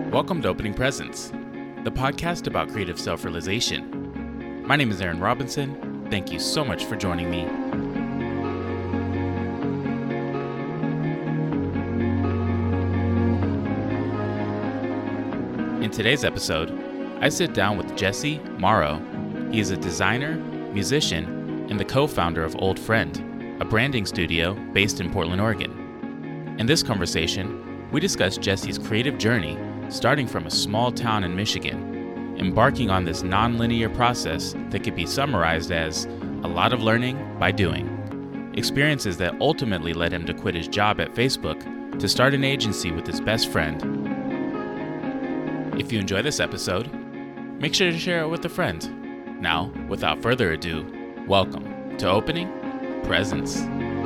Welcome to Opening Presents, the podcast about creative self-realization. My name is Aaron Robinson. Thank you so much for joining me. In today's episode, I sit down with Jesse Morrow. He is a designer, musician, and the co-founder of Old Friend, a branding studio based in Portland, Oregon. In this conversation, we discuss Jesse's creative journey starting from a small town in Michigan, embarking on this non-linear process that could be summarized as a lot of learning by doing. Experiences that ultimately led him to quit his job at Facebook to start an agency with his best friend. If you enjoy this episode, make sure to share it with a friend. Now, without further ado, welcome to Opening Presents.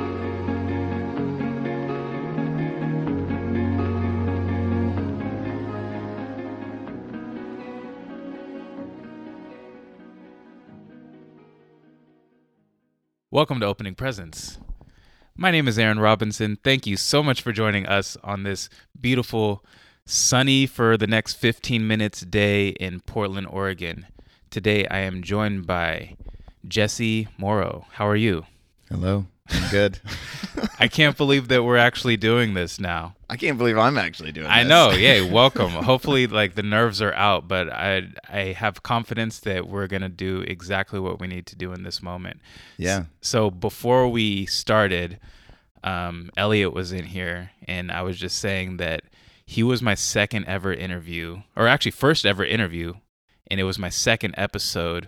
Welcome to Opening Presents. My name is Aaron Robinson. Thank you so much for joining us on this beautiful, sunny for the next 15 minutes day in Portland, Oregon. Today I am joined by Jesse Morrow. How are you? Hello. I'm good. I can't believe that we're actually doing this now. I can't believe I'm actually doing this. I know. Yeah, welcome. Hopefully, the nerves are out, but I have confidence that we're going to do exactly what we need to do in this moment. Yeah. So before we started, Elliot was in here, and I was just saying that he was my second ever interview, or actually first ever interview, and it was my second episode.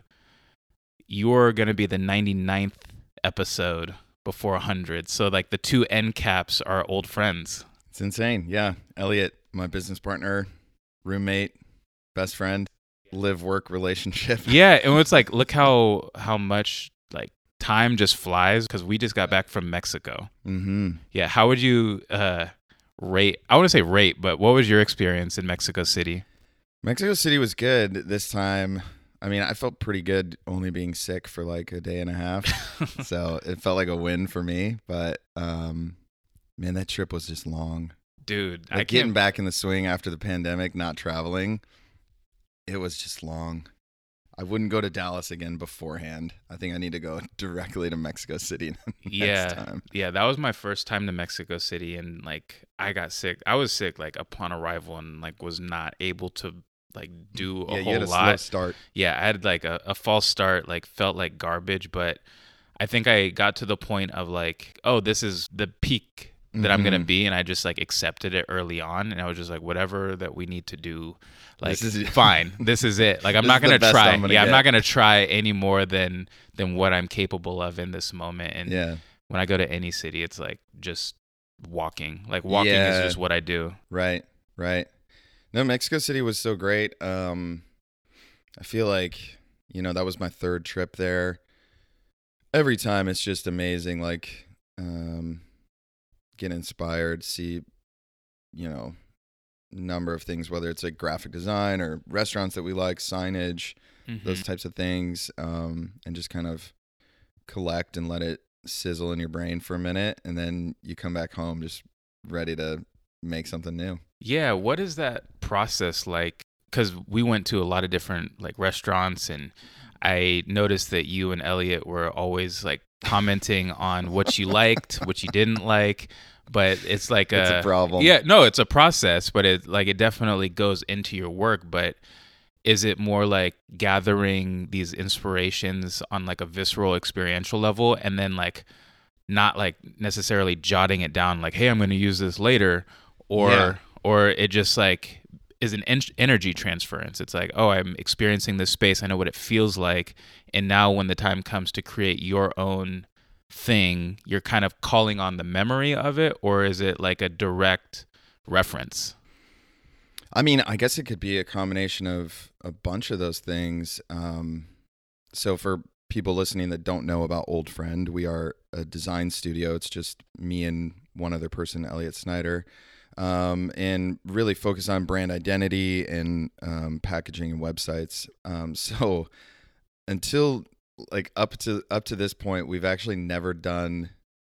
You're going to be the 99th episode before 100. So the two end caps are old friends. It's insane. Yeah. Elliot, my business partner, roommate, best friend, live-work relationship. Yeah. And it's look how much time just flies because we just got back from Mexico. Mm-hmm. Yeah. How would you rate? I want to say rate, but what was your experience in Mexico City? Mexico City was good this time. I mean, I felt pretty good only being sick for a day and a half. So it felt like a win for me. But, man, that trip was just long. Dude, Getting back in the swing after the pandemic, not traveling, it was just long. I wouldn't go to Dallas again beforehand. I think I need to go directly to Mexico City next time. Yeah, that was my first time to Mexico City. And, I got sick. I was sick, upon arrival and, was not able to do a whole you had a lot. slow start. Yeah, I had a false start, felt like garbage, but I think I got to the point of oh, this is the peak that I'm gonna be, and I just accepted it early on, and I was just whatever that we need to do, this is fine. This is it. I'm not gonna try. I'm not gonna try any more than what I'm capable of in this moment. And when I go to any city, it's just walking. Walking is just what I do. Right. No, Mexico City was so great. I feel that was my third trip there. Every time it's just amazing. Get inspired, see, number of things, whether it's graphic design or restaurants that we like, signage, those types of things, and just kind of collect and let it sizzle in your brain for a minute. And then you come back home just ready to make something new. Yeah, what is that process like? Because we went to a lot of different restaurants, and I noticed that you and Elliot were always commenting on what you liked, what you didn't like. But it's it's a problem. Yeah, no, it's a process, but it definitely goes into your work. But is it more gathering these inspirations on a visceral experiential level, and then not necessarily jotting it down hey, I'm going to use this later, or it just is an energy transference. It's oh, I'm experiencing this space. I know what it feels like. And now when the time comes to create your own thing, you're kind of calling on the memory of it, or is it a direct reference? I mean, I guess it could be a combination of a bunch of those things. So for people listening that don't know about Old Friend, we are a design studio. It's just me and one other person, Elliot Snyder. And really focus on brand identity and packaging and websites. So until up to this point, we've actually never done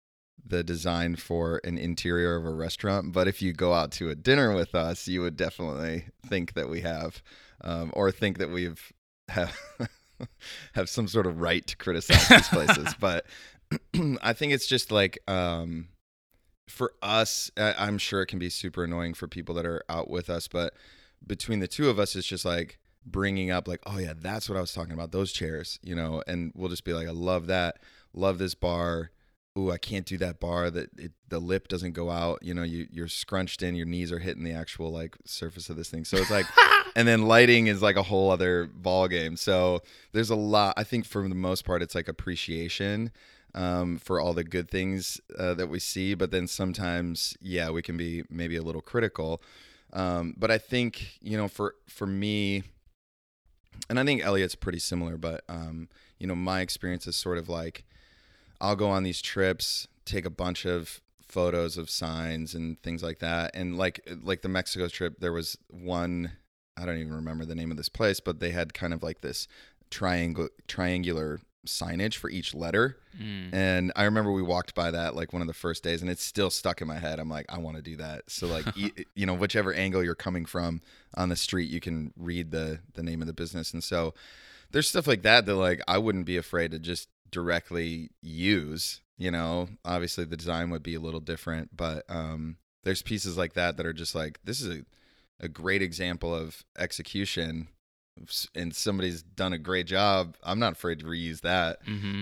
the design for an interior of a restaurant, but if you go out to a dinner with us, you would definitely think that we have, or think that we've have have some sort of right to criticize these places. But I think it's just like, for us, I'm sure it can be super annoying for people that are out with us, but between the two of us, it's just like bringing up like, oh yeah, that's what I was talking about, those chairs, and we'll just be like, I love that, love this bar. Ooh, I can't do that bar, the lip doesn't go out, you're scrunched in, your knees are hitting the actual like surface of this thing. So it's like, and then lighting is like a whole other ball game. So there's a lot, I think for the most part, it's like appreciation, for all the good things that we see. But then sometimes, yeah, we can be maybe a little critical. But I think, for me, and I think Elliot's pretty similar, but, my experience is sort of like, I'll go on these trips, take a bunch of photos of signs and things like that. And like the Mexico trip, there was one, I don't even remember the name of this place, but they had kind of like this triangular signage for each letter. And I remember we walked by that like one of the first days, and it's still stuck in my head. I'm like, I want to do that. So like, whichever angle you're coming from on the street, you can read the name of the business. And so there's stuff like that like I wouldn't be afraid to just directly use. Obviously the design would be a little different, but there's pieces like that are just like, this is a great example of execution, and somebody's done a great job. I'm not afraid to reuse that.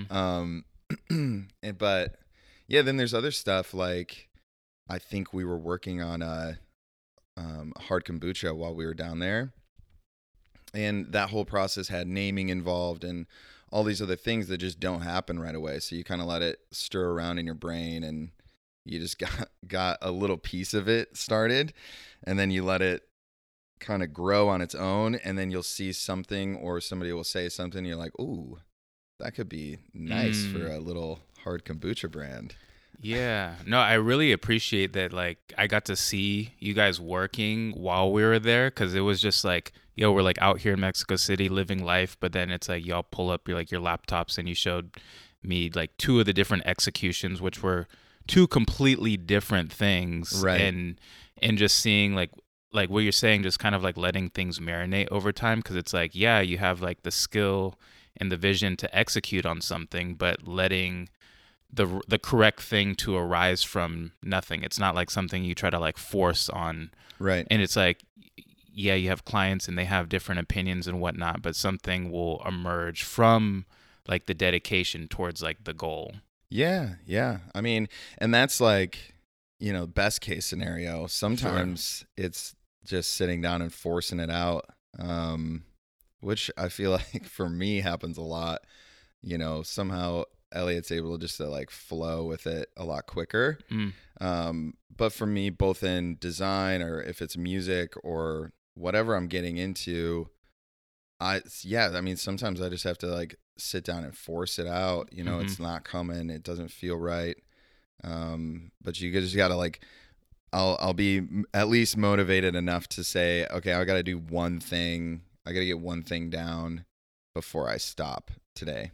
But yeah, then there's other stuff like, I think we were working on a hard kombucha while we were down there, and that whole process had naming involved and all these other things that just don't happen right away. So you kind of let it stir around in your brain, and you just got a little piece of it started, and then you let it kind of grow on its own, and then you'll see something or somebody will say something, and you're like, ooh, that could be nice for a little hard kombucha brand. Yeah. No, I really appreciate that. Like, I got to see you guys working while we were there, because it was just like, we're like out here in Mexico City living life, but then it's like y'all pull up your laptops, and you showed me like two of the different executions, which were two completely different things. Right. And just seeing like what you're saying, just kind of like letting things marinate over time, because it's like, yeah, you have like the skill and the vision to execute on something, but letting the correct thing to arise from nothing. It's not like something you try to like force on. Right. And it's like, yeah, you have clients and they have different opinions and whatnot, but something will emerge from like the dedication towards like the goal. Yeah. Yeah. I mean, and that's like, best case scenario. Sometimes it's just sitting down and forcing it out, which I feel like for me happens a lot. Somehow Elliot's able just to like flow with it a lot quicker. But for me, both in design or if it's music or whatever I'm getting into, I mean, sometimes I just have to like sit down and force it out. It's not coming. It doesn't feel right. But you just got to like, I'll be at least motivated enough to say, okay, I got to do one thing. I got to get one thing down before I stop today.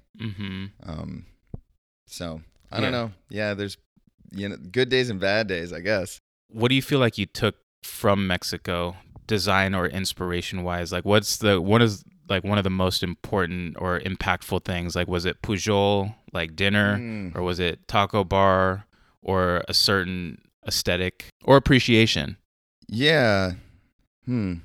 So I don't know. Yeah, there's good days and bad days, I guess. What do you feel like you took from Mexico, design or inspiration wise? Like, what is like one of the most important or impactful things? Like, was it Pujol, like dinner, or was it taco bar, or a certain aesthetic or appreciation? Yeah. I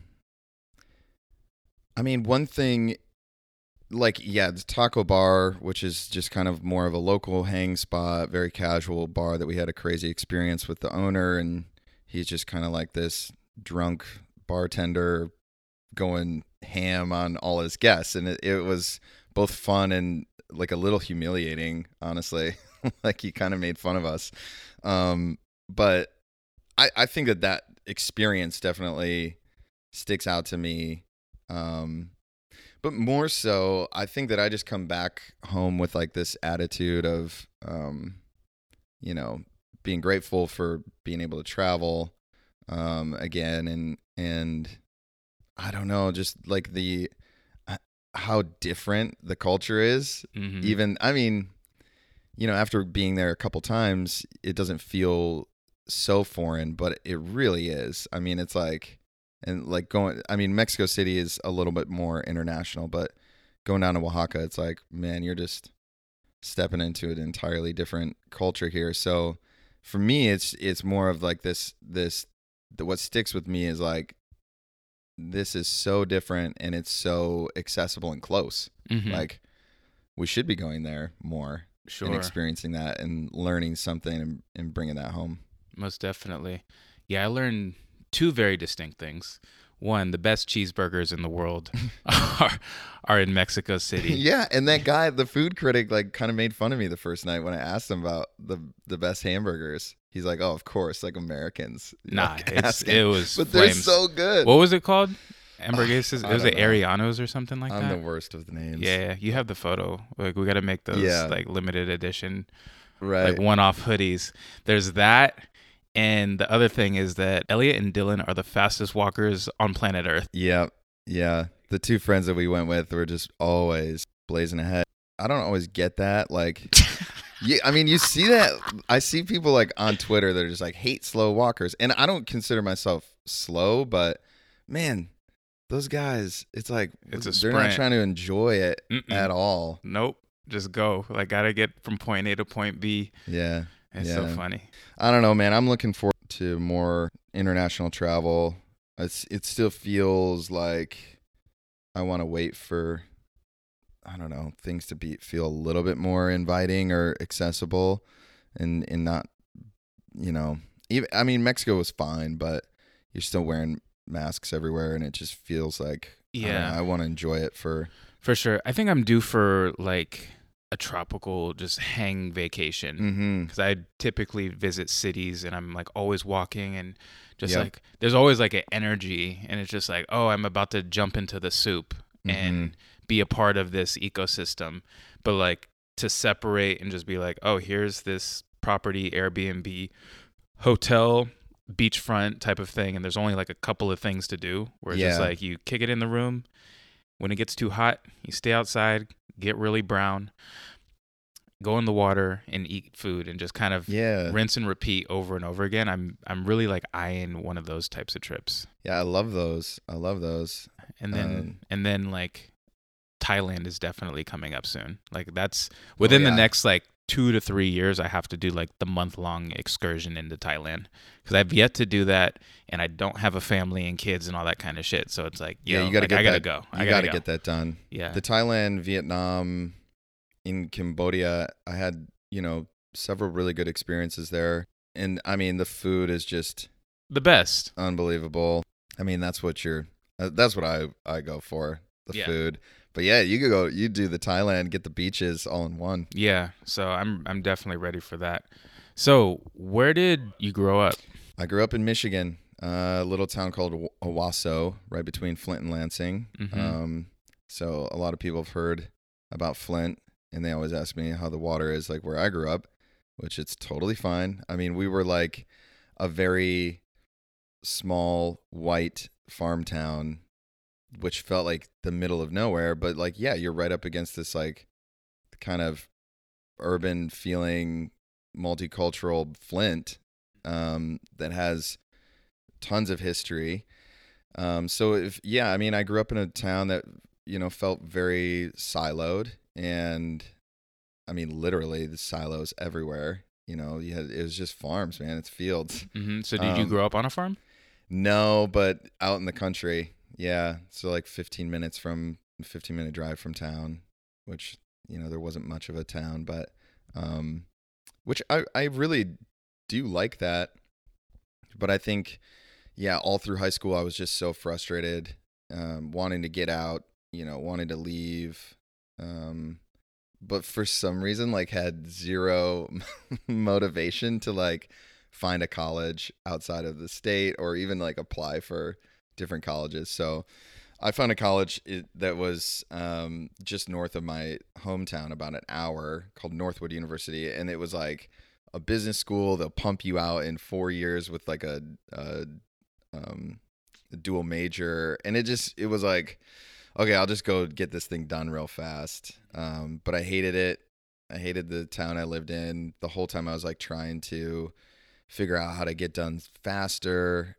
mean, one thing, like, yeah, the taco bar, which is just kind of more of a local hang spot, very casual bar that we had a crazy experience with the owner, and he's just kind of like this drunk bartender going ham on all his guests, and it was both fun and like a little humiliating, honestly. Like, he kind of made fun of us, but I think that experience definitely sticks out to me. But more so, I think that I just come back home with like this attitude of, being grateful for being able to travel, again, and I don't know, just like how different the culture is. Even, I mean, after being there a couple times, it doesn't feel so foreign, but it really is. I mean, it's like, and like Mexico City is a little bit more international, but going down to Oaxaca, it's like, man, you're just stepping into an entirely different culture here. So for me, it's more of like what sticks with me is like, this is so different and it's so accessible and close. Mm-hmm. Like, we should be going there more and experiencing that and learning something and bringing that home. Most definitely. Yeah, I learned two very distinct things. One, the best cheeseburgers in the world are in Mexico City. Yeah, and that guy, the food critic, like kind of made fun of me the first night when I asked him about the best hamburgers. He's like, "Oh, of course, like Americans." Nah, it was but flames. They're so good. What was it called? Hamburguesas? It was Arianos or something like that. I'm the worst of the names. Yeah, you have the photo. Like, we got to make those like limited edition, right? Like one-off hoodies. There's that. And the other thing is that Elliot and Dylan are the fastest walkers on planet Earth. Yeah. The two friends that we went with were just always blazing ahead. I don't always get that. Like, yeah, I mean, you see that. I see people like on Twitter that are just like hate slow walkers. And I don't consider myself slow, but man, those guys, it's like, they're not trying to enjoy it at all. Nope. Just go. Like, got to get from point A to point B. Yeah. It's so funny. I don't know, man. I'm looking forward to more international travel. It still feels like I want to wait for, I don't know, things to feel a little bit more inviting or accessible, and not, even. I mean, Mexico was fine, but you're still wearing masks everywhere, and it just feels like, I want to enjoy it for sure. I think I'm due for like a tropical just hang vacation, because I typically visit cities and I'm like always walking and just like there's always like an energy, and it's just like, oh, I'm about to jump into the soup and be a part of this ecosystem. But like to separate and just be like, oh, here's this property, Airbnb, hotel, beachfront type of thing, and there's only like a couple of things to do, where it's just like you kick it in the room. When it gets too hot, you stay outside, get really brown, go in the water and eat food, and just kind of rinse and repeat over and over again. I'm really like eyeing one of those types of trips. Yeah, I love those. And then like Thailand is definitely coming up soon. Like, that's within the next like 2 to 3 years. I have to do like the month-long excursion into Thailand, because I've yet to do that, and I don't have a family and kids and all that kind of shit. So it's like, you gotta I gotta go. You gotta get that done. Yeah. The Thailand, Vietnam, in Cambodia, I had, several really good experiences there. And I mean, the food is just the best. Unbelievable. I mean, that's what I go for, the food. But yeah, you do the Thailand, get the beaches all in one. Yeah. So I'm definitely ready for that. So where did you grow up? I grew up in Michigan, a little town called Owasso, right between Flint and Lansing. So a lot of people have heard about Flint, and they always ask me how the water is like where I grew up, which it's totally fine. I mean, we were like a very small white farm town, which felt like the middle of nowhere, but like, yeah, you're right up against this like kind of urban feeling, multicultural Flint, that has tons of history. I mean, I grew up in a town that, felt very siloed, and I mean, literally the silos everywhere. It was just farms, man. It's fields. So did you grow up on a farm? No, but out in the country. Yeah. So like 15-minute drive from town, which, there wasn't much of a town, but, which I really do like that. But I think, all through high school, I was just so frustrated, wanting to get out, wanting to leave. But for some reason, like, had zero motivation to like find a college outside of the state, or even like apply for different colleges. So I found a college that was just north of my hometown, about an hour, called Northwood University. And it was like a business school. They'll pump you out in 4 years with like a dual major. And it was like, okay, I'll just go get this thing done real fast. But I hated it. I hated the town I lived in. The whole time I was like trying to figure out how to get done faster.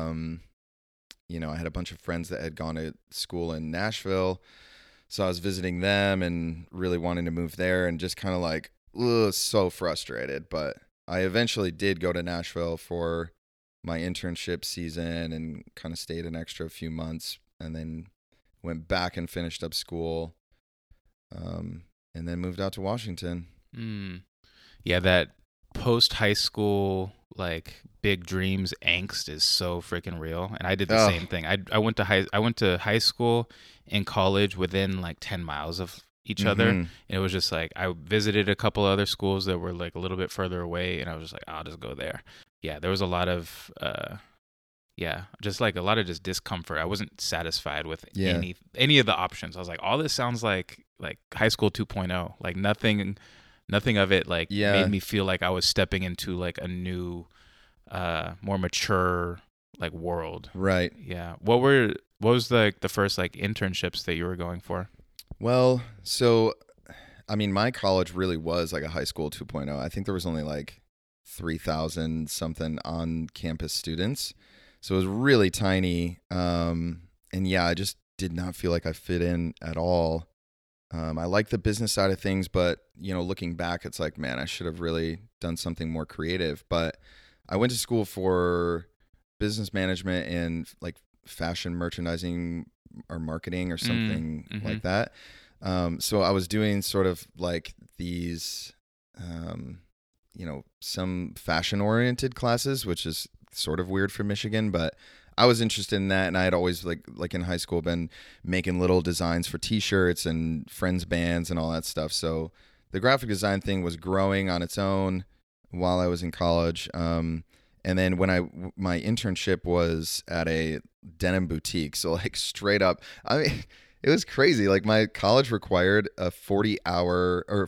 I had a bunch of friends that had gone to school in Nashville. So I was visiting them and really wanting to move there and just kind of like, ugh, so frustrated. But I eventually did go to Nashville for my internship season and kind of stayed an extra few months and then went back and finished up school, and then moved out to Washington. Yeah, that post high school like big dreams angst is so freaking real, and I did the same thing. I went to high school and college within like 10 miles of each other, and it was just like I visited a couple other schools that were like a little bit further away, and I was just like, I'll just go there. Yeah, there was a lot of just like a lot of just discomfort. I wasn't satisfied with any of the options. I was like, all this sounds like high school 2.0. Like nothing of it like made me feel like I was stepping into like a new, more mature like world. Right. Yeah. What was like the first like internships that you were going for? Well, so I mean, my college really was like a high school 2.0. I think there was only like 3,000 something on campus students. So it was really tiny. And yeah, I just did not feel like I fit in at all. I like the business side of things, but looking back, it's like, man, I should have really done something more creative. But I went to school for business management and like fashion merchandising or marketing or something like that. So I was doing sort of like these, some fashion oriented classes, which is sort of weird for Michigan, but I was interested in that, and I had always like in high school been making little designs for T-shirts and friends' bands and all that stuff. So the graphic design thing was growing on its own while I was in college. And then when my internship was at a denim boutique, so like straight up, I mean, it was crazy. Like my college required a 40-hour or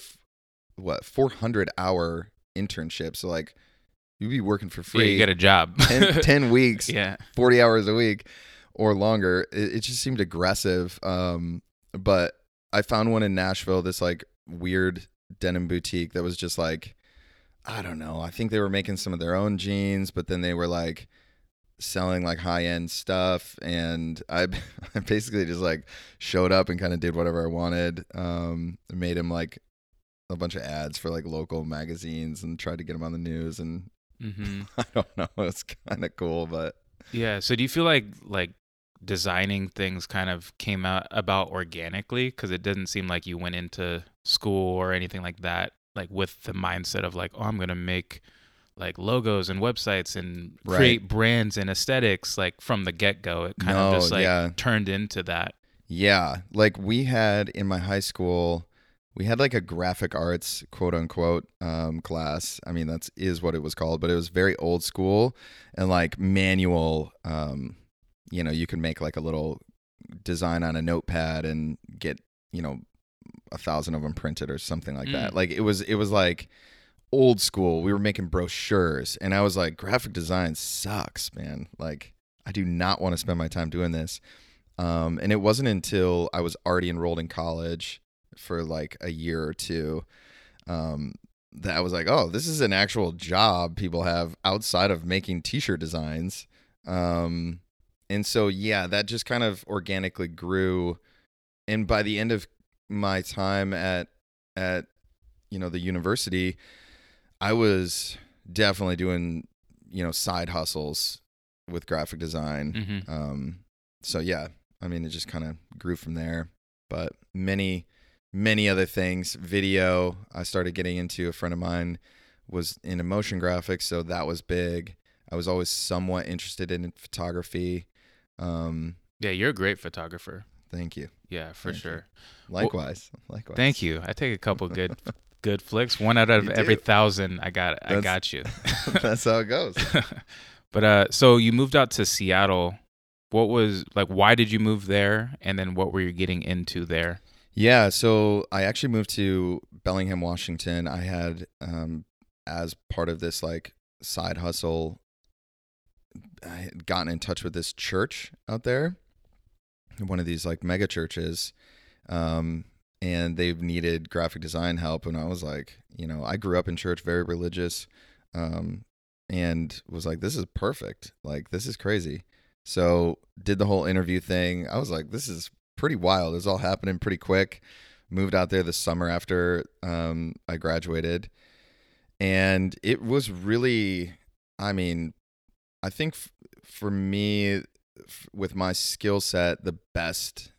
400-hour internship. So like, you'd be working for free. Yeah, you get a job. 10 weeks, yeah. 40 hours a week or longer. It just seemed aggressive. But I found one in Nashville, this like weird denim boutique that was just like, I don't know. I think they were making some of their own jeans, but then they were like selling like high-end stuff. And I basically just like showed up and kind of did whatever I wanted. Made him like a bunch of ads for like local magazines and tried to get them on the news, and I don't know, it's kind of cool. But yeah, so do you feel like designing things kind of came about organically, because it didn't seem like you went into school or anything like that like with the mindset of like, oh, I'm gonna make like logos and websites and create brands and aesthetics like from the get-go? It kind of just like turned into that. Yeah, like we had in my high school, we had like a graphic arts, quote unquote, class. I mean, that is what it was called, but it was very old school and like manual. You could make like a little design on a notepad and get, 1,000 of them printed or something like that. Like it was like old school. We were making brochures, and I was like, graphic design sucks, man. Like I do not want to spend my time doing this. And it wasn't until I was already enrolled in college for like a year or two, that I was like, oh, this is an actual job people have outside of making t-shirt designs. And so, yeah, that just kind of organically grew. And by the end of my time at the university, I was definitely doing, side hustles with graphic design. So yeah, I mean, it just kind of grew from there, but many other things. Video, I started getting into. A friend of mine was into motion graphics, so that was big. I was always somewhat interested in photography. Yeah, you're a great photographer. Thank you. Yeah, for sure. Likewise. Thank you. I take a couple good flicks. 1 out of every 1,000. I got you. That's how it goes. But so you moved out to Seattle. What was like? Why did you move there? And then what were you getting into there? Yeah, so I actually moved to Bellingham, Washington. I had, as part of this like side hustle, I had gotten in touch with this church out there, one of these like mega churches, and they needed graphic design help. And I was like, I grew up in church, very religious, and was like, this is perfect. Like, this is crazy. So did the whole interview thing. I was like, this is pretty wild. It was all happening pretty quick. Moved out there the summer after I graduated. And it was really, I mean, I think for me, with my skill set, the best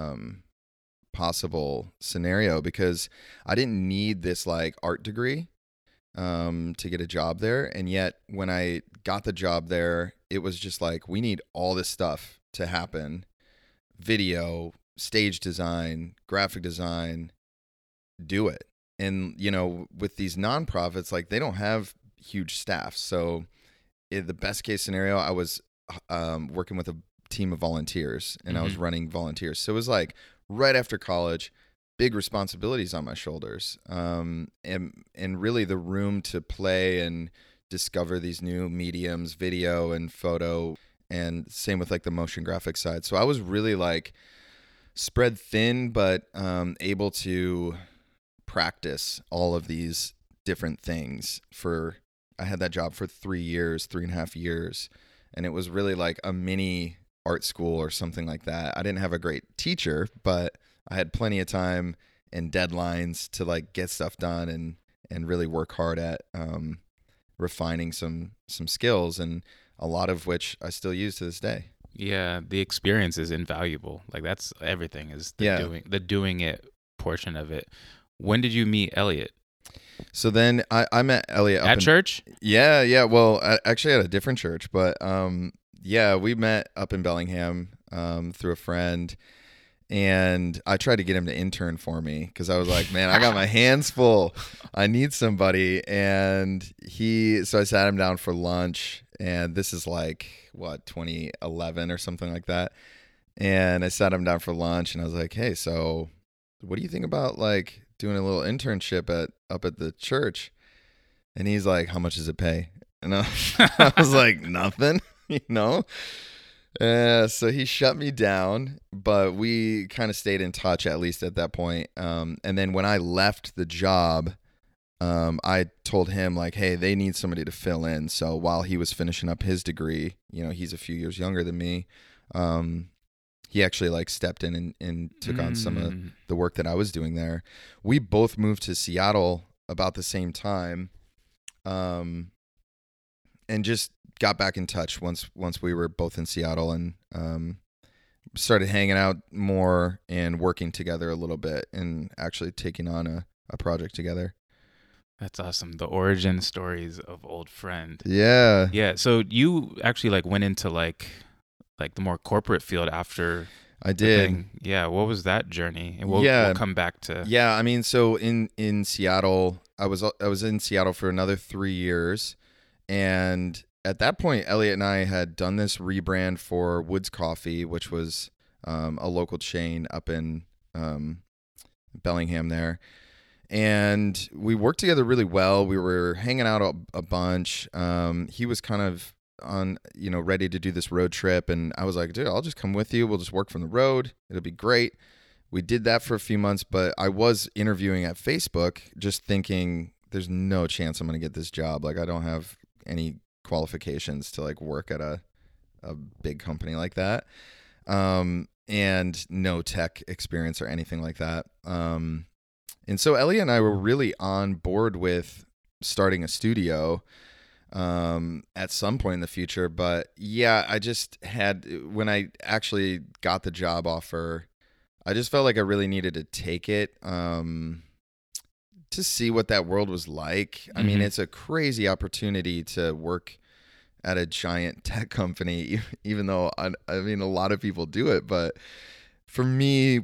possible scenario, because I didn't need this like art degree to get a job there. And yet when I got the job there, it was just like, we need all this stuff to happen: video, stage design, graphic design, do it. And, with these nonprofits, like, they don't have huge staffs. So in the best case scenario, I was working with a team of volunteers, and I was running volunteers. So it was like right after college, big responsibilities on my shoulders, and really the room to play and discover these new mediums, video and photo, and same with like the motion graphic side. So I was really like spread thin, but able to practice all of these different things I had that job for 3.5 years. And it was really like a mini art school or something like that. I didn't have a great teacher, but I had plenty of time and deadlines to like get stuff done and really work hard at refining some skills, and a lot of which I still use to this day. Yeah, the experience is invaluable. Like, that's everything, is the doing it portion of it. When did you meet Elliot? So then I met Elliot at church? Yeah. Well, actually at a different church, but we met up in Bellingham through a friend, and I tried to get him to intern for me because I was like, man, I got my hands full. I need somebody. And so I sat him down for lunch, and this is like 2011 or something like that. And I sat him down for lunch, and I was like, hey, so what do you think about like doing a little internship up at the church? And he's like, how much does it pay? And I was like, nothing, so he shut me down, but we kind of stayed in touch, at least at that point. And then when I left the job, I told him like, hey, they need somebody to fill in. So while he was finishing up his degree, he's a few years younger than me. He actually like stepped in and took on some of the work that I was doing there. We both moved to Seattle about the same time, and just got back in touch once we were both in Seattle, and started hanging out more and working together a little bit, and actually taking on a project together. That's awesome. The origin stories of Old Friend. Yeah. Yeah. So you actually like went into like the more corporate field after. I did. Yeah. What was that journey? And we'll come back to. Yeah. I mean, so in Seattle, I was in Seattle for another 3 years. And at that point, Elliot and I had done this rebrand for Woods Coffee, which was a local chain up in Bellingham there. And we worked together really well. We were hanging out a bunch. He was kind of on, ready to do this road trip. And I was like, dude, I'll just come with you. We'll just work from the road. It'll be great. We did that for a few months, but I was interviewing at Facebook, just thinking there's no chance I'm going to get this job. Like, I don't have any qualifications to like work at a big company like that. And no tech experience or anything like that. And so Elliot and I were really on board with starting a studio at some point in the future. But yeah, I just when I actually got the job offer, I just felt like I really needed to take it to see what that world was like. I mean, it's a crazy opportunity to work at a giant tech company, even though I mean, a lot of people do it. But for me,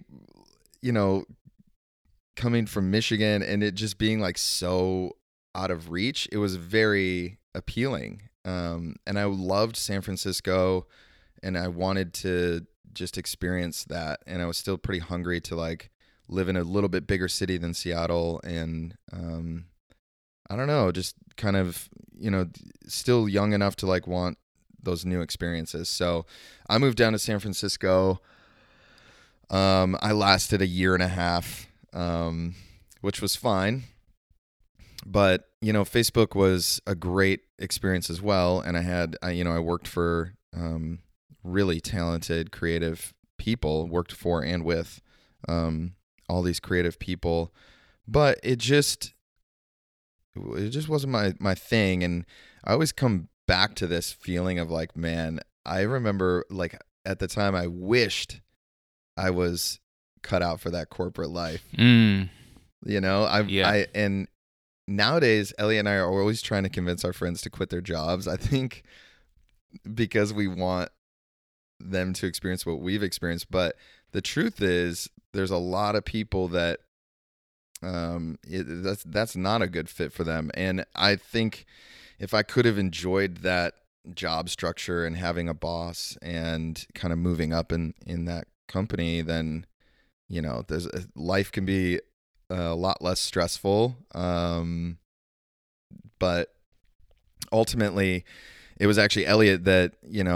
coming from Michigan and it just being like so out of reach, it was very appealing. And I loved San Francisco, and I wanted to just experience that. And I was still pretty hungry to like live in a little bit bigger city than Seattle. And I don't know, just kind of, still young enough to like want those new experiences. So I moved down to San Francisco. I lasted a year and a half which was fine. But, Facebook was a great experience as well. And I worked for really talented, creative people, worked for and with all these creative people. But it just wasn't my thing. And I always come back to this feeling of like, man, I remember like at the time I wished I was cut out for that corporate life. And nowadays, Elliot and I are always trying to convince our friends to quit their jobs. I think because we want them to experience what we've experienced. But the truth is, there's a lot of people that that's not a good fit for them. And I think if I could have enjoyed that job structure and having a boss and kind of moving up in that company, then life can be a lot less stressful. But ultimately, it was actually Elliot that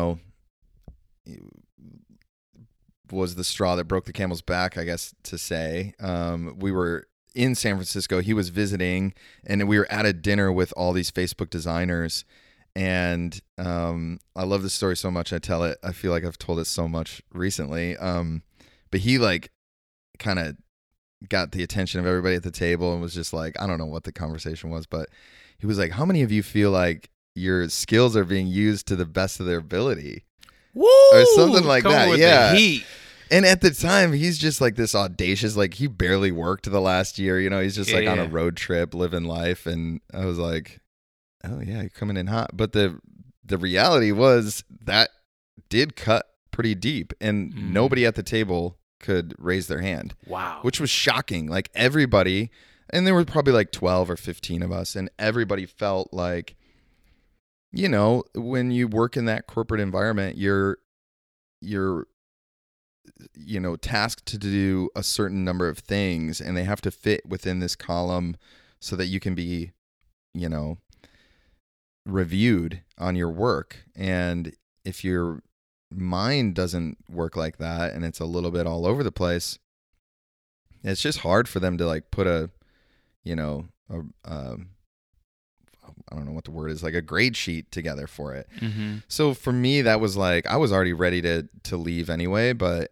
was the straw that broke the camel's back, I guess to say. We were in San Francisco. He was visiting, and we were at a dinner with all these Facebook designers. And I love this story so much. I tell it. I feel like I've told it so much recently. But he like kind of got the attention of everybody at the table and was just like, I don't know what the conversation was, but he was like, how many of you feel like your skills are being used to the best of their ability? Woo! Or something like that. With yeah. the heat. And at the time, he's just like this audacious, like he barely worked the last year. He's just like on a road trip, living life. And I was like, oh yeah, you're coming in hot. But the reality was that did cut pretty deep, and nobody at the table could raise their hand. Wow. Which was shocking. Like everybody, and there were probably like 12 or 15 of us, and everybody felt like, when you work in that corporate environment, you're tasked to do a certain number of things, and they have to fit within this column so that you can be, reviewed on your work. And if your mind doesn't work like that and it's a little bit all over the place, it's just hard for them to like put I don't know what the word is, like a grade sheet together for it. Mm-hmm. So for me, that was like, I was already ready to leave anyway, but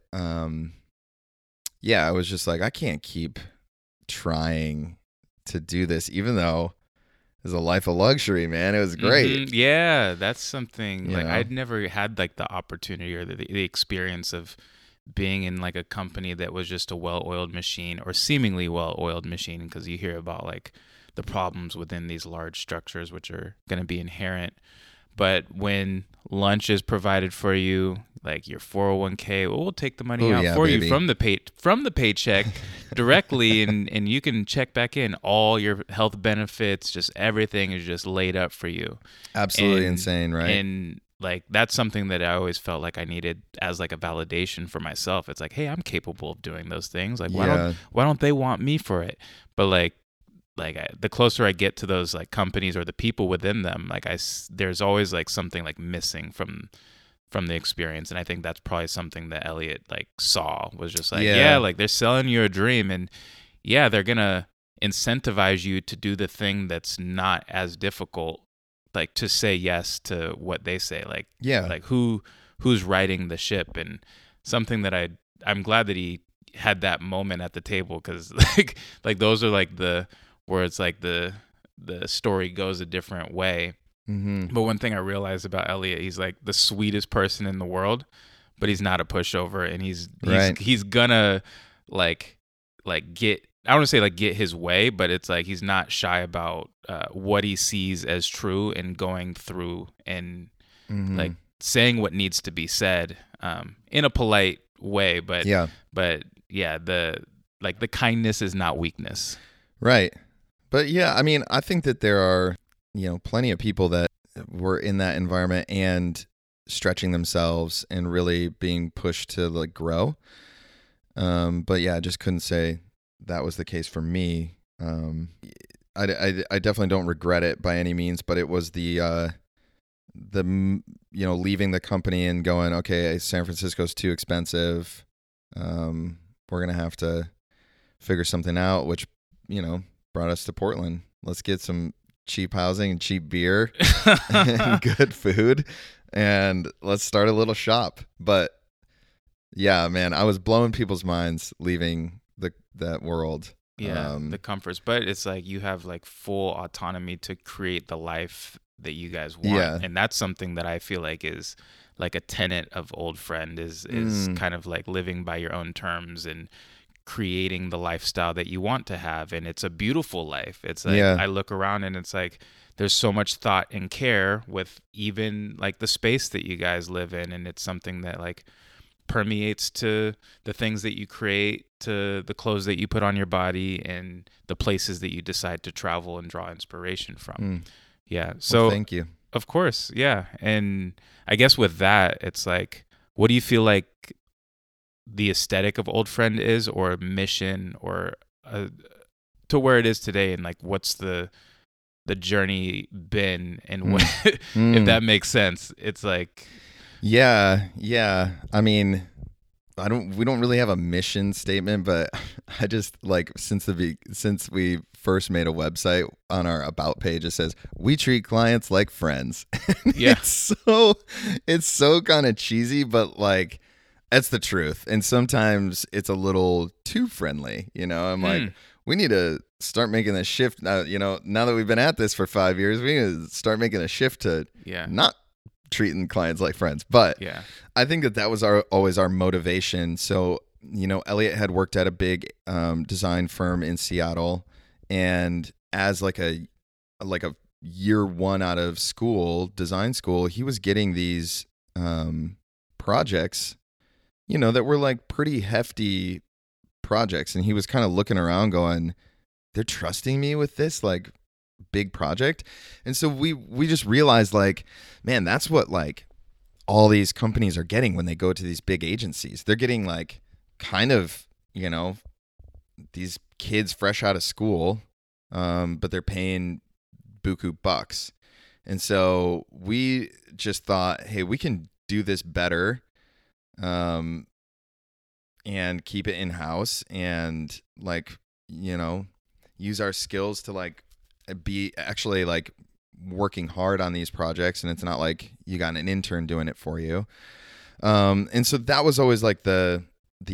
I was just like, I can't keep trying to do this, even though it's a life of luxury, man. It was great. Mm-hmm. Yeah, that's something I'd never had like the opportunity or the experience of being in like a company that was just a well-oiled machine, or seemingly well-oiled machine, because you hear about like the problems within these large structures, which are going to be inherent. But when lunch is provided for you, like your 401k, we'll take the money out for you from the paycheck directly, and you can check back in. All your health benefits, just everything is just laid up for you. Absolutely insane, right? And like that's something that I always felt like I needed as like a validation for myself. It's like, hey, I'm capable of doing those things. Like why don't they want me for it? But the closer I get to those like companies or the people within them, like there's always like something like missing from the experience. And I think that's probably something that Elliot like saw, was just like, like they're selling you a dream, and they're gonna incentivize you to do the thing that's not as difficult, like to say yes to what they say, like like who's riding the ship. And something that I'm glad that he had that moment at the table, because like those are like where it's like the story goes a different way. Mm-hmm. But one thing I realized about Elliot, he's like the sweetest person in the world, but he's not a pushover, and he's gonna like get, I don't want to say like get his way, but it's like he's not shy about what he sees as true, and going through and like saying what needs to be said in a polite way. But the kindness is not weakness. Right. But I mean, I think that there are, plenty of people that were in that environment and stretching themselves and really being pushed to like grow. But I just couldn't say that was the case for me. I definitely don't regret it by any means, but it was the leaving the company and going, okay, San Francisco's too expensive. We're going to have to figure something out, which, brought us to Portland. Let's get some cheap housing and cheap beer and good food, and let's start a little shop. But yeah, man, I was blowing people's minds leaving that world. Yeah, the comforts. But it's like you have like full autonomy to create the life that you guys want. Yeah. And that's something that I feel like is like a tenet of Old Friend is kind of like living by your own terms and creating the lifestyle that you want to have. And it's a beautiful life. It's like I look around and it's like there's so much thought and care with even like the space that you guys live in. And it's something that like permeates to the things that you create, to the clothes that you put on your body, and the places that you decide to travel and draw inspiration from. Yeah. So well, thank you. Of course. Yeah. And I guess with that, it's like, what do you feel like the aesthetic of Old Friend is, or mission, or to where it is today? And like, what's the journey been, and what, if that makes sense? It's like, yeah. I mean, we don't really have a mission statement, but I just like since we first made a website, on our about page it says we treat clients like friends. Yeah. It's so kind of cheesy, but like that's the truth. And sometimes it's a little too friendly, I'm like, we need to start making a shift now, now that we've been at this for 5 years, we need to start making a shift to not treating clients like friends. But I think that was always our motivation. So, Elliot had worked at a big design firm in Seattle, and as like a year one out of design school, he was getting these projects, that were like pretty hefty projects, and he was kind of looking around going, they're trusting me with this like big project. And so we just realized like, man, that's what like all these companies are getting when they go to these big agencies. They're getting like kind of, these kids fresh out of school, but they're paying buku bucks. And so we just thought, hey, we can do this better, and keep it in-house, and like, use our skills to like be actually like working hard on these projects, and it's not like you got an intern doing it for you. And so that was always like the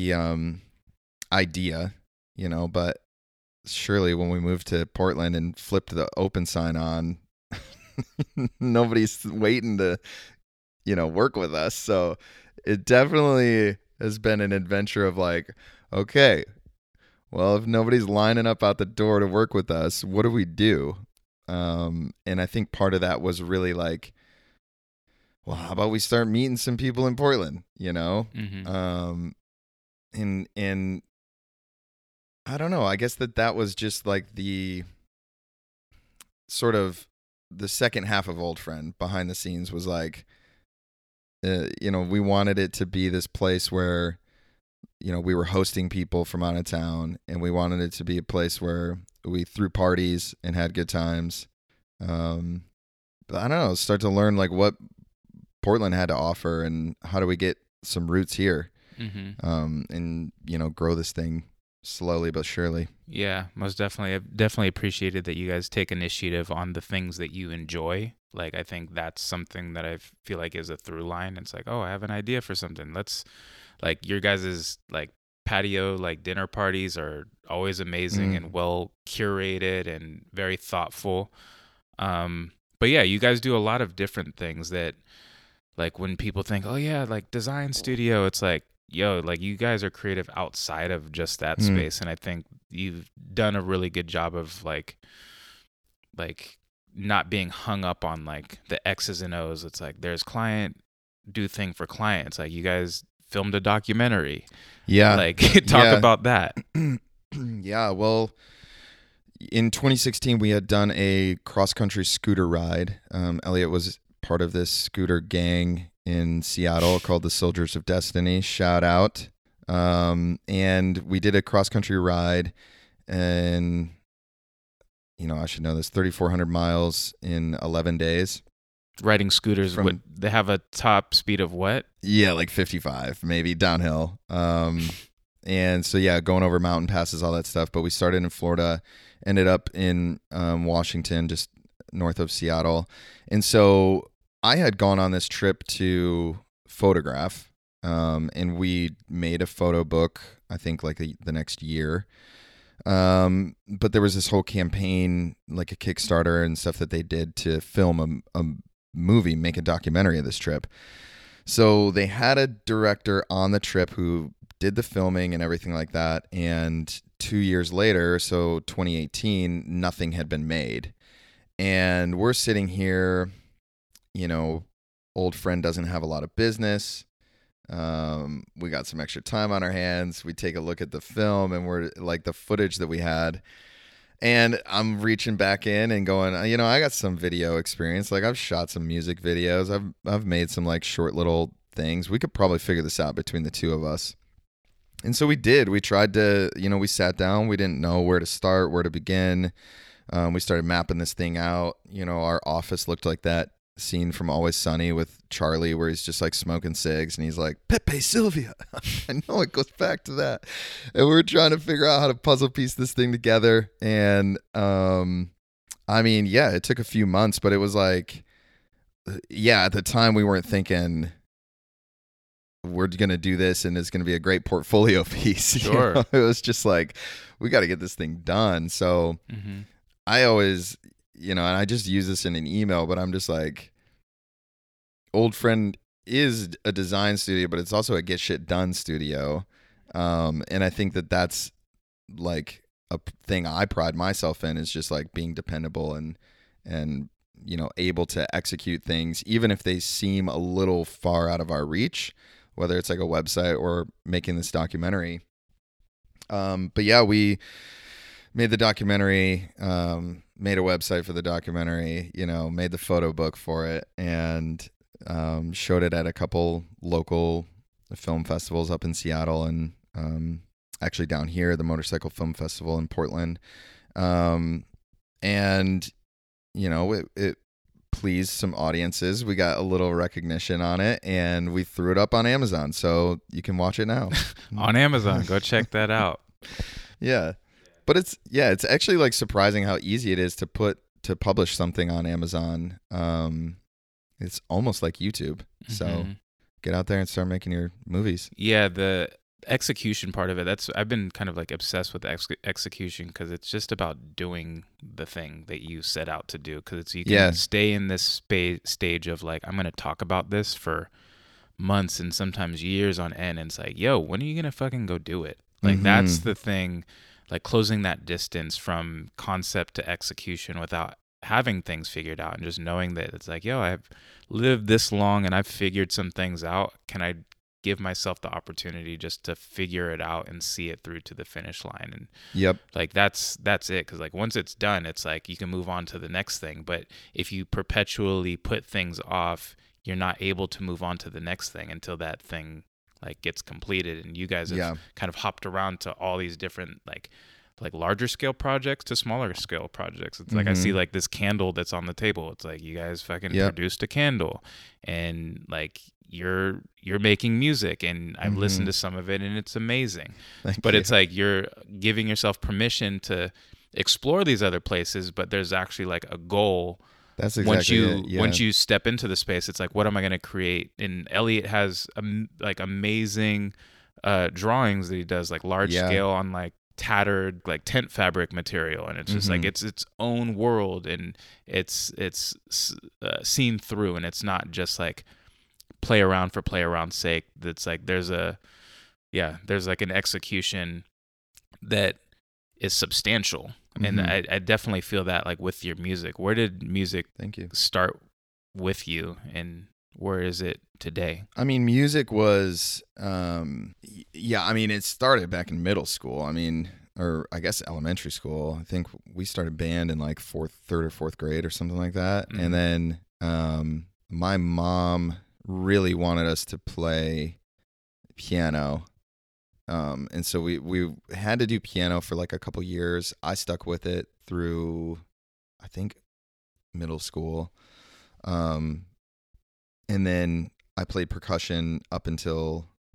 idea, but surely when we moved to Portland and flipped the open sign on, nobody's waiting to, work with us. So it definitely has been an adventure of like, okay, well, if nobody's lining up out the door to work with us, what do we do? And I think part of that was really like, well, how about we start meeting some people in Portland, Mm-hmm. And I don't know, I guess that was just like the sort of the second half of Old Friend. Behind the scenes was like, we wanted it to be this place where, we were hosting people from out of town, and we wanted it to be a place where we threw parties and had good times. But I don't know, start to learn like what Portland had to offer, and how do we get some roots here, and grow this thing slowly but surely. Yeah, most definitely. I've definitely appreciated that you guys take initiative on the things that you enjoy. Like, I think that's something that I feel like is a through line. It's like, oh, I have an idea for something. Let's, like, your guys' like patio, like dinner parties are always amazing and well curated and very thoughtful. But yeah, you guys do a lot of different things that, like, when people think, oh yeah, like design studio, it's like, yo, like you guys are creative outside of just that space. And I think you've done a really good job of like not being hung up on like the X's and O's. It's like there's client, do thing for clients. Like you guys filmed a documentary. Yeah. Like talk about that. Yeah. Well, in 2016, we had done a cross-country scooter ride. Elliot was part of this scooter gang in Seattle called the Soldiers of Destiny. Shout out. And we did a cross-country ride, and I should know this, 3,400 miles in 11 days. Riding scooters, they have a top speed of what? Yeah, like 55, maybe downhill. And so, yeah, going over mountain passes, all that stuff. But we started in Florida, ended up in Washington, just north of Seattle. And so I had gone on this trip to photograph, and we made a photo book, I think like the next year. But there was this whole campaign, like a Kickstarter and stuff that they did to film a movie, make a documentary of this trip. So they had a director on the trip who did the filming and everything like that. And 2 years later, so 2018, nothing had been made. And we're sitting here, old friend doesn't have a lot of business. We got some extra time on our hands. We take a look at the film and we're like the footage that we had. And I'm reaching back in and going, I got some video experience. Like I've shot some music videos. I've made some like short little things. We could probably figure this out between the two of us. And so we did. We tried to, we sat down. We didn't know where to start, where to begin. We started mapping this thing out. Our office looked like that scene from Always Sunny with Charlie where he's just like smoking cigs and he's like, Pepe Sylvia. I know it goes back to that. And we were trying to figure out how to puzzle piece this thing together. And it took a few months, but it was like, at the time we weren't thinking we're going to do this and it's going to be a great portfolio piece. Sure. It was just like, we got to get this thing done. So I always, and I just use this in an email, but I'm just like, Old Friend is a design studio, but it's also a get shit done studio. And I think that that's like a thing I pride myself in, is just like being dependable and able to execute things, even if they seem a little far out of our reach, whether it's like a website or making this documentary. But yeah, we made the documentary, made a website for the documentary, made the photo book for it, and showed it at a couple local film festivals up in Seattle and actually down here, the Motorcycle Film Festival in Portland. It pleased some audiences. We got a little recognition on it, and we threw it up on Amazon, so you can watch it now. On Amazon. Go check that out. Yeah. But it's actually like surprising how easy it is to publish something on Amazon. It's almost like YouTube. So get out there and start making your movies. Yeah, the execution part of it, I've been kind of like obsessed with execution, because it's just about doing the thing that you set out to do, because you can stay in this stage of like, I'm going to talk about this for months and sometimes years on end, and it's like, yo, when are you going to fucking go do it? Like that's the thing, like closing that distance from concept to execution without having things figured out, and just knowing that it's like, yo, I've lived this long and I've figured some things out. Can I give myself the opportunity just to figure it out and see it through to the finish line? And like that's it, because like once it's done, it's like you can move on to the next thing. But if you perpetually put things off, you're not able to move on to the next thing until that thing like gets completed. And you guys have kind of hopped around to all these different like larger scale projects to smaller scale projects. It's like I see like this candle that's on the table. It's like you guys fucking produced a candle, and like you're making music, and I've listened to some of it and it's amazing. But it's like you're giving yourself permission to explore these other places, but there's actually like a goal. That's exactly once you step into the space, it's like, what am I going to create? And Elliot has like amazing drawings that he does, like large scale on like tattered like tent fabric material, and it's just like it's its own world, and it's seen through, and it's not just like play around for play around's sake. That's like there's like an execution that is substantial. And I definitely feel that like with your music. Where did music start with you, and where is it today? I mean, music was, it started back in middle school. Or I guess elementary school. I think we started band in like third or fourth grade or something like that. And then my mom really wanted us to play piano. And so we had to do piano for like a couple years. I stuck with it through, I think, middle school. And then I played percussion up until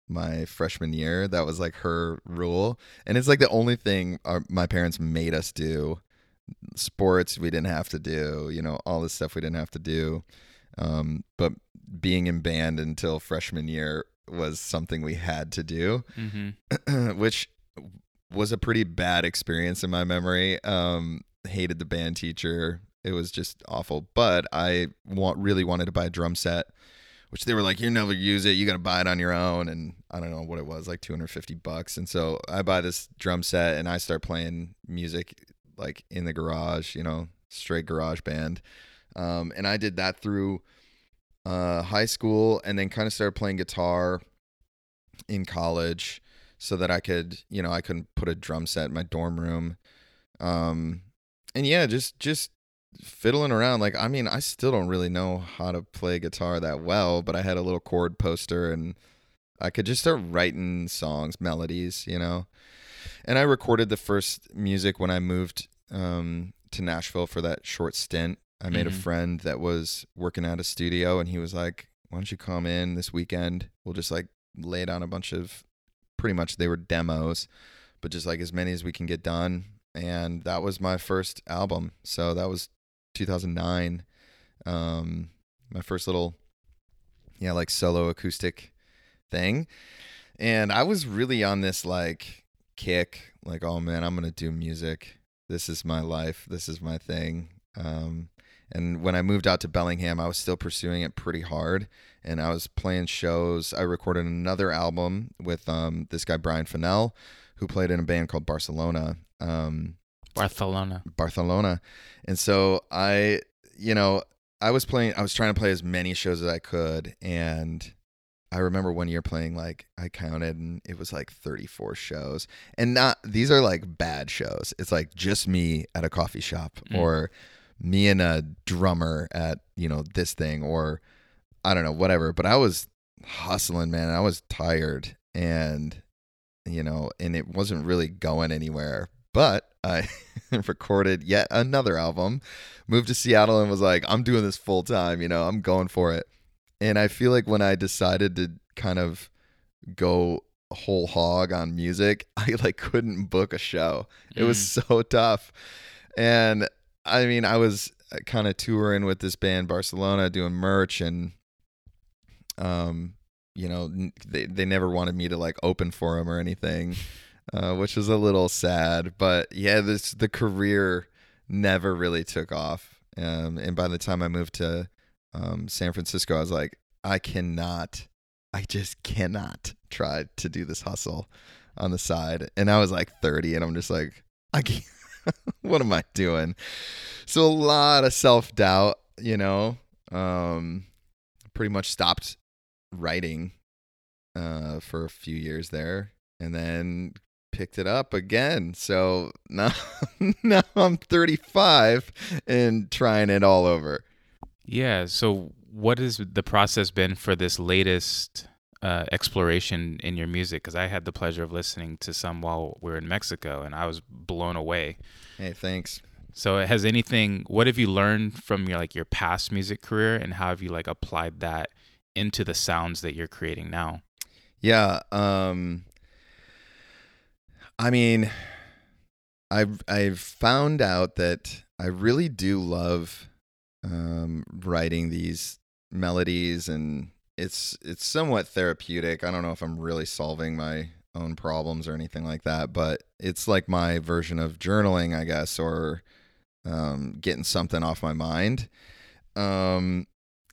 my freshman year. That was like her rule. And it's like the only thing my parents made us do. Sports we didn't have to do, all this stuff we didn't have to do. But being in band until freshman year was something we had to do, which was a pretty bad experience in my memory. Hated the band teacher. It was just awful. But I really wanted to buy a drum set, which they were like, you never use it. You got to buy it on your own. And I don't know what it was, like $250. And so I buy this drum set and I start playing music like in the garage, straight garage band. And I did that through high school, and then kind of started playing guitar in college so that I could, I couldn't put a drum set in my dorm room. And yeah, just fiddling around. Like, I mean, I still don't really know how to play guitar that well, but I had a little chord poster and I could just start writing songs, melodies, And I recorded the first music when I moved to Nashville for that short stint. I made a friend that was working at a studio, and he was like, why don't you come in this weekend? We'll just like lay down a bunch of, pretty much they were demos, but just like as many as we can get done. And that was my first album. So that was 2009. My first little, like solo acoustic thing. And I was really on this like kick, like, oh man, I'm going to do music. This is my life. This is my thing. And when I moved out to Bellingham, I was still pursuing it pretty hard. And I was playing shows. I recorded another album with this guy, Brian Fennell, who played in a band called Barcelona. Barcelona. And so I was trying to play as many shows as I could. And I remember one year playing, like, I counted and it was like 34 shows. And these are like bad shows. It's like just me at a coffee shop or me and a drummer at, this thing, or I don't know, whatever. But I was hustling, man. I was tired and, and it wasn't really going anywhere. But I recorded yet another album, moved to Seattle, and was like, I'm doing this full time, I'm going for it. And I feel like when I decided to kind of go whole hog on music, I like couldn't book a show. It was so tough. And I mean, I was kind of touring with this band Barcelona, doing merch, and they never wanted me to like open for them or anything, which was a little sad. But yeah, the career never really took off. And by the time I moved to San Francisco, I was like, I just cannot try to do this hustle on the side. And I was like 30, and I'm just like, I can't. What am I doing? So a lot of self-doubt, pretty much stopped writing for a few years there, and then picked it up again. So now I'm 35 and trying it all over. Yeah. So what has the process been for this latest exploration in your music? Because I had the pleasure of listening to some while we were in Mexico, and I was blown away. Hey, thanks. So what have you learned from your past music career, and how have you like applied that into the sounds that you're creating now? Yeah. I mean, I've found out that I really do love writing these melodies, and it's somewhat therapeutic. I don't know if I'm really solving my own problems or anything like that, but it's like my version of journaling, I guess, or getting something off my mind. And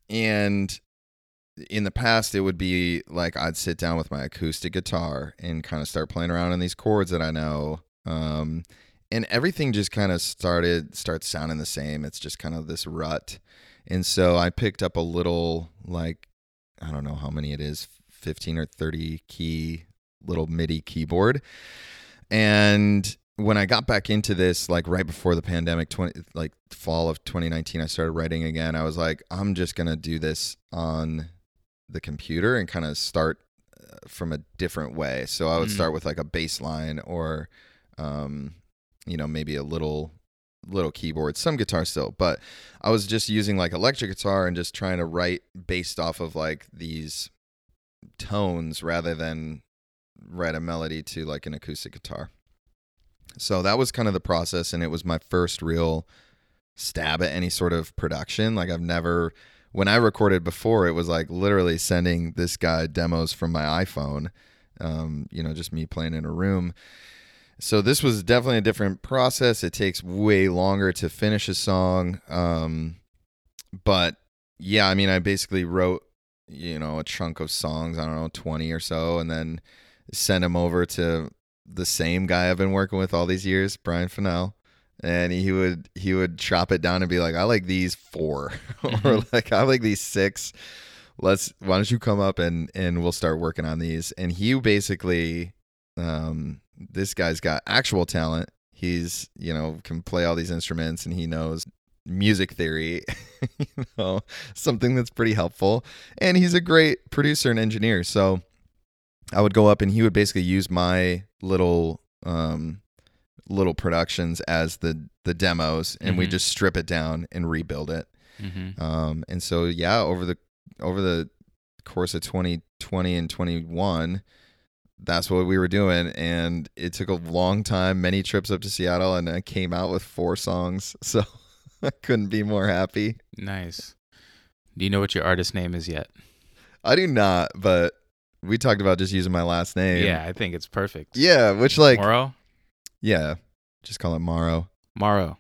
in the past, it would be like I'd sit down with my acoustic guitar and kind of start playing around in these chords that I know. And everything just kind of starts sounding the same. It's just kind of this rut. And so I picked up a little, like, I don't know how many it is, 15 or 30 key little MIDI keyboard. And when I got back into this, like right before the pandemic, fall of 2019, I started writing again. I was like, I'm just going to do this on the computer and kind of start from a different way. So I would start with like a bass line or, maybe a little keyboard, some guitar still, but I was just using like electric guitar and just trying to write based off of like these tones rather than write a melody to like an acoustic guitar. So that was kind of the process, and it was my first real stab at any sort of production. Like when I recorded before, it was like literally sending this guy demos from my iPhone, just me playing in a room. So this was definitely a different process. It takes way longer to finish a song. But yeah, I mean, I basically wrote, a chunk of songs, I don't know, 20 or so, and then sent them over to the same guy I've been working with all these years, Brian Fennell. And he would chop it down and be like, I like these 4 or like, I like these 6. Why don't you come up and we'll start working on these. And he basically, this guy's got actual talent. He's, can play all these instruments, and he knows music theory, something that's pretty helpful. And he's a great producer and engineer. So I would go up and he would basically use my little productions as the demos, and we just strip it down and rebuild it. And so, yeah, over the course of 2020 and 21, that's what we were doing. And it took a long time, many trips up to Seattle, and I came out with 4 songs. So I couldn't be more happy. Nice. Do you know what your artist name is yet? I do not, but we talked about just using my last name. Yeah, I think it's perfect. Yeah, which like Morrow? Yeah, just call it Morrow. Morrow.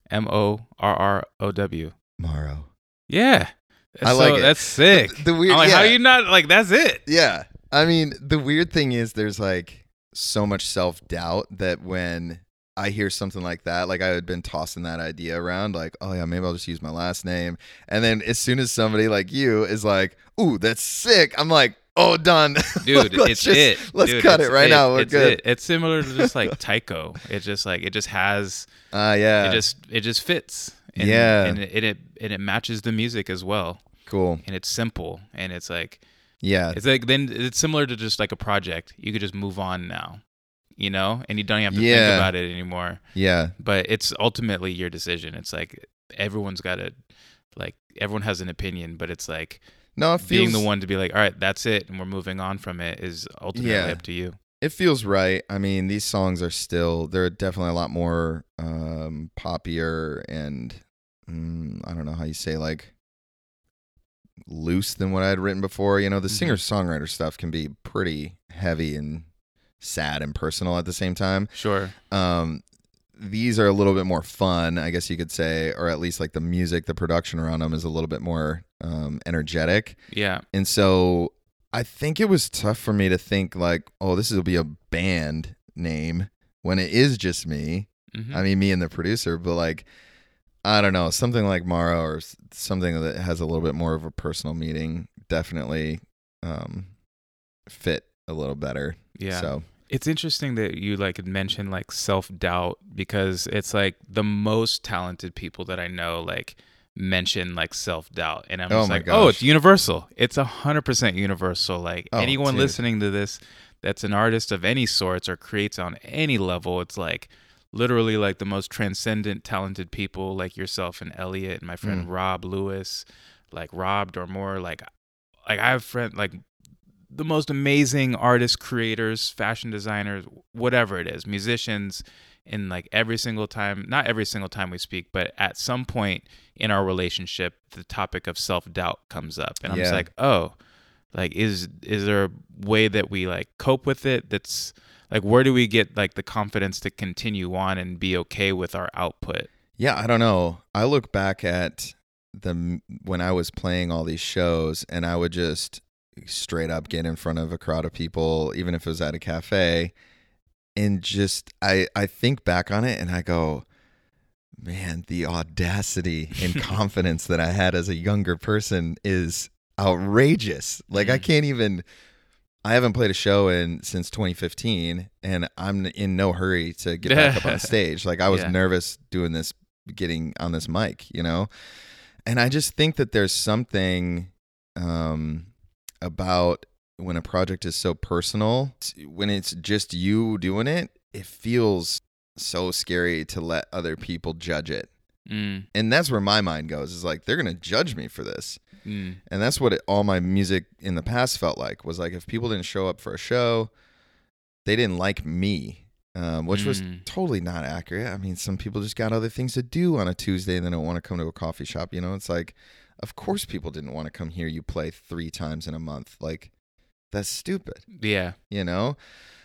Morrow. Morrow. Yeah. I like it. That's sick. The weird, I'm like, how are you not like, that's it? Yeah. I mean, the weird thing is there's like so much self-doubt that when I hear something like that, like I had been tossing that idea around, like, oh yeah, maybe I'll just use my last name. And then as soon as somebody like you is like, ooh, that's sick, I'm like, oh, done. Dude, let's Dude, cut it right now. We're good. It's similar to just like Tycho. It's just like, it just has, yeah. It just fits. And, yeah. And it matches the music as well. Cool. And it's simple. And it's like, yeah. It's like, then it's similar to just like a project. You could just move on now, and you don't have to think about it anymore. Yeah. But it's ultimately your decision. It's like everyone has an opinion, but it's like, no, it feels, being the one to be like, all right, that's it, and we're moving on from it is ultimately up to you. It feels right. I mean, these songs they're definitely a lot more poppier and I don't know how you say, like, loose than what I had written before. The singer-songwriter stuff can be pretty heavy and sad and personal at the same time. Sure. These are a little bit more fun, I guess you could say, or at least like the music, the production around them is a little bit more energetic. Yeah. And so I think it was tough for me to think like, oh, this will be a band name when it is just me. I mean, me and the producer, but like, I don't know, something like Morrow or something that has a little bit more of a personal meaning definitely fit a little better. Yeah. So it's interesting that you like mentioned like self-doubt, because it's like the most talented people that I know like mention like self-doubt, and I'm just like, oh, it's universal. It's 100% universal. Like anyone listening to this that's an artist of any sorts or creates on any level, it's like literally like the most transcendent talented people like yourself and Elliot and my friend Rob Lewis, like Rob Dormore, like I have friends like the most amazing artists, creators, fashion designers, whatever it is, musicians, and like not every single time we speak, but at some point in our relationship, the topic of self-doubt comes up. And I'm just like, oh, like, is there a way that we like cope with it? That's like, where do we get like the confidence to continue on and be okay with our output? Yeah, I don't know. I look back at when I was playing all these shows, and I would just straight up get in front of a crowd of people, even if it was at a cafe, and just I think back on it and I go, man, the audacity and confidence that I had as a younger person is outrageous. Like I haven't played a show since 2015, and I'm in no hurry to get back up on stage. Like I was nervous doing this, getting on this mic, and I just think that there's something about when a project is so personal, when it's just you doing it, it feels so scary to let other people judge it. Mm. And that's where my mind goes, is like, they're going to judge me for this. Mm. And that's what all my music in the past felt like, was like, if people didn't show up for a show, they didn't like me, which was totally not accurate. I mean, some people just got other things to do on a Tuesday and they don't want to come to a coffee shop. You know, it's like, of course people didn't want to come hear you play 3 times in a month. Like, that's stupid. Yeah. You know,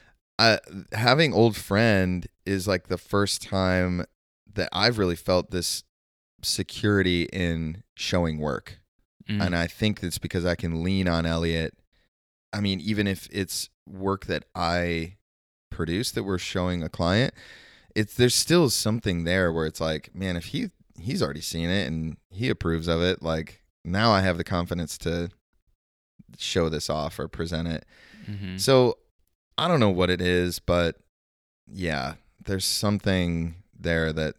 having Old Friend is like the first time that I've really felt this security in showing work. And I think it's because I can lean on Elliot. I mean, even if it's work that I produce that we're showing a client, there's still something there where it's like, man, if he's already seen it and he approves of it, like, now I have the confidence to show this off or present it. Mm-hmm. So I don't know what it is, but yeah, there's something there that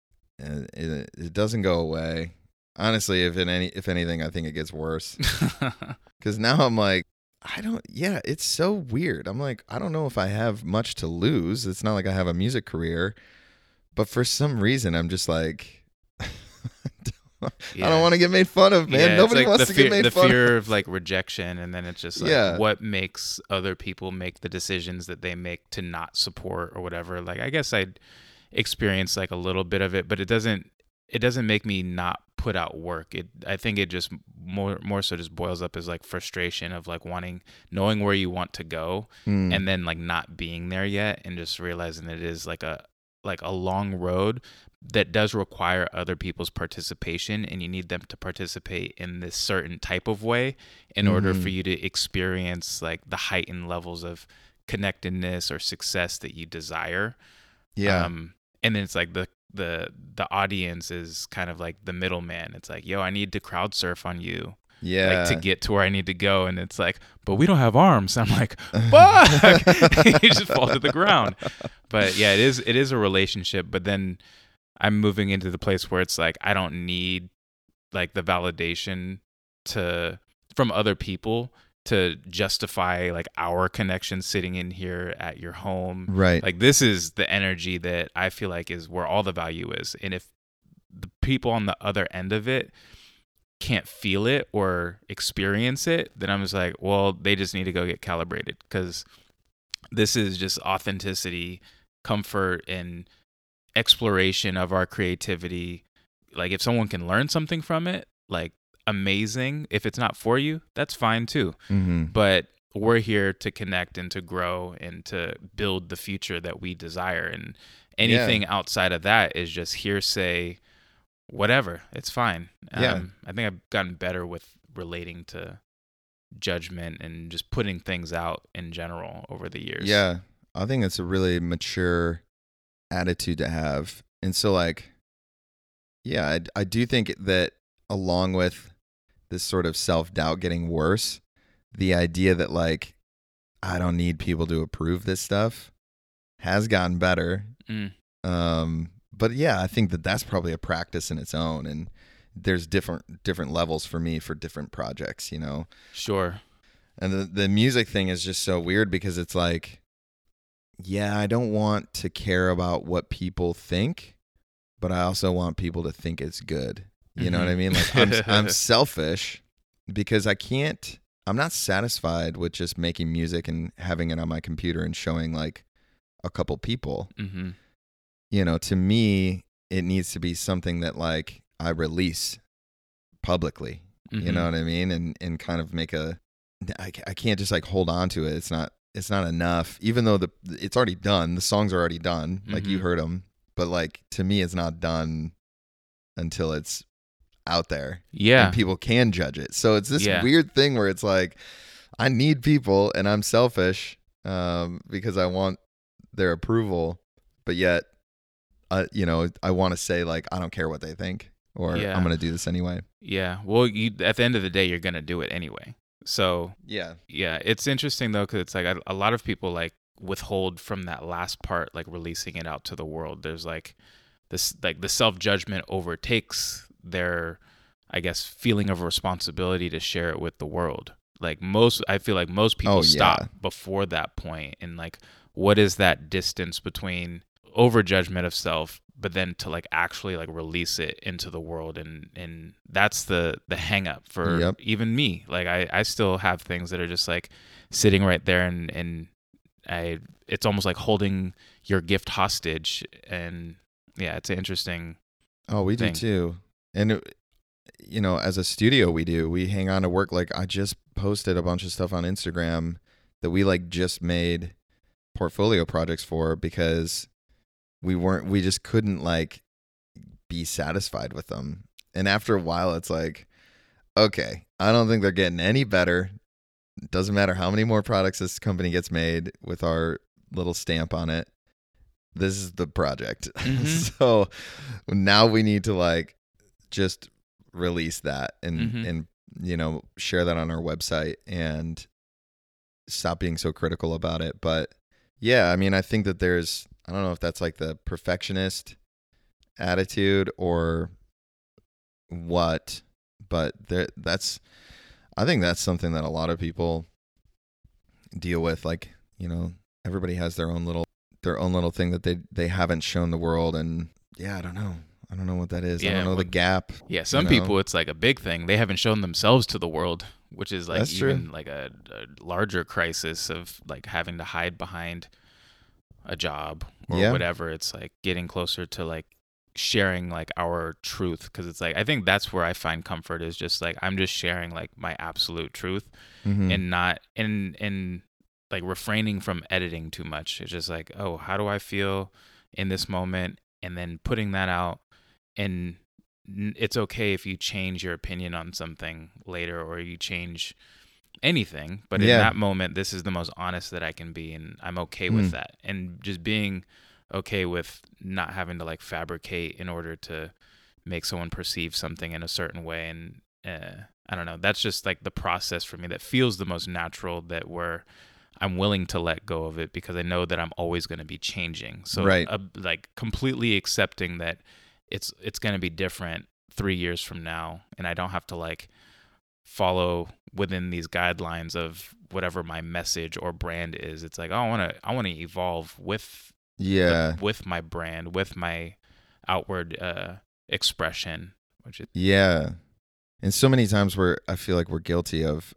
it doesn't go away. Honestly, if anything, I think it gets worse. Because now I'm like, it's so weird. I'm like, I don't know if I have much to lose. It's not like I have a music career. But for some reason, I'm just like, I don't want to get made fun of, man. Nobody like wants to get made fun of. The fear of like rejection. And then it's just like, what makes other people make the decisions that they make to not support or whatever. Like, I guess I'd experience like a little bit of it, but it doesn't make me not put out work. I think it just more so just boils up as like frustration of like knowing where you want to go and then like not being there yet, and just realizing that it is like a long road that does require other people's participation, and you need them to participate in this certain type of way in order for you to experience like the heightened levels of connectedness or success that you desire. Yeah. And then it's like the audience is kind of like the middleman. It's like, yo, I need to crowd surf on you, like to get to where I need to go. And it's like, but we don't have arms. I'm like, fuck. You just fall to the ground. But yeah, it is a relationship. But then I'm moving into the place where it's like, I don't need like the validation from other people to justify like our connection sitting in here at your home. Right. Like, this is the energy that I feel like is where all the value is. And if the people on the other end of it can't feel it or experience it, then I'm just like, well, they just need to go get calibrated, because this is just authenticity, comfort, and exploration of our creativity. Like, if someone can learn something from it, like, amazing. If it's not for you, that's fine too. But we're here to connect and to grow and to build the future that we desire. And anything outside of that is just hearsay, whatever. It's fine. I think I've gotten better with relating to judgment and just putting things out in general over the years. Yeah. I think it's a really mature attitude to have. And so like, yeah, I do think that along with this sort of self-doubt getting worse, the idea that like, I don't need people to approve this stuff has gotten better. But yeah, I think that's probably a practice in its own, and there's different levels for me for different projects, you know? Sure. And the music thing is just so weird, because it's like, yeah, I don't want to care about what people think, but I also want people to think it's good. You know what I mean? Like, I'm selfish because I'm not satisfied with just making music and having it on my computer and showing like a couple people. You know, to me, it needs to be something that like I release publicly. You know what I mean? And kind of I can't just like hold on to it. It's not enough, even though it's already done. The songs are already done. Like, you heard them, but like, to me, it's not done until it's out there, and people can judge it. So it's this weird thing where it's like, I need people and I'm selfish because I want their approval, but yet you know, I want to say like, I don't care what they think, or I'm gonna do this anyway. Well, at the end of the day, you're gonna do it anyway. So yeah, it's interesting though, because it's like a lot of people like withhold from that last part, like releasing it out to the world. There's like this, like the self-judgment overtakes their, I guess, feeling of responsibility to share it with the world. Like, I feel like most people stop before that point. And like, what is that distance between over judgment of self, but then to like actually like release it into the world. And that's the hang up for Yep. even me. Like I still have things that are just like sitting right there, and it's almost like holding your gift hostage. And yeah, it's an interesting Oh, we do thing. too. And you know, as a studio, we hang on to work. Like I just posted a bunch of stuff on Instagram that we like just made portfolio projects for because we just couldn't like be satisfied with them. And after a while, it's like, okay, I don't think they're getting any better. It doesn't matter how many more products this company gets made with our little stamp on it. This is the project. Mhm. So now we need to like just release that and you know, share that on our website and stop being so critical about it. But yeah, I mean, I think that I don't know if that's like the perfectionist attitude or what, but I think that's something that a lot of people deal with. Like, you know, everybody has their own little thing that they haven't shown the world. And yeah, I don't know what that is. I Yeah, don't know the gap. Yeah, some you know? people, it's like a big thing. They haven't shown themselves to the world, which is like That's even true. like a larger crisis of like having to hide behind a job or Yeah. whatever. It's like getting closer to like sharing like our truth, because it's like I think that's where I find comfort, is just like I'm just sharing like my absolute truth, Mm-hmm. and not in like refraining from editing too much. It's just like, oh, how do I feel in this moment, and then putting that out. And it's okay if you change your opinion on something later, or you change anything, but in Yeah. that moment, this is the most honest that I can be, and I'm okay with that. And just being okay with not having to like fabricate in order to make someone perceive something in a certain way. And I don't know, that's just like the process for me that feels the most natural, that where I'm willing to let go of it because I know that I'm always going to be changing. So Right. Like completely accepting that it's going to be different 3 years from now, and I don't have to like follow within these guidelines of whatever my message or brand is. It's like, oh, I want to evolve with with my brand, with my outward expression, which is Yeah. And so many times I feel like we're guilty of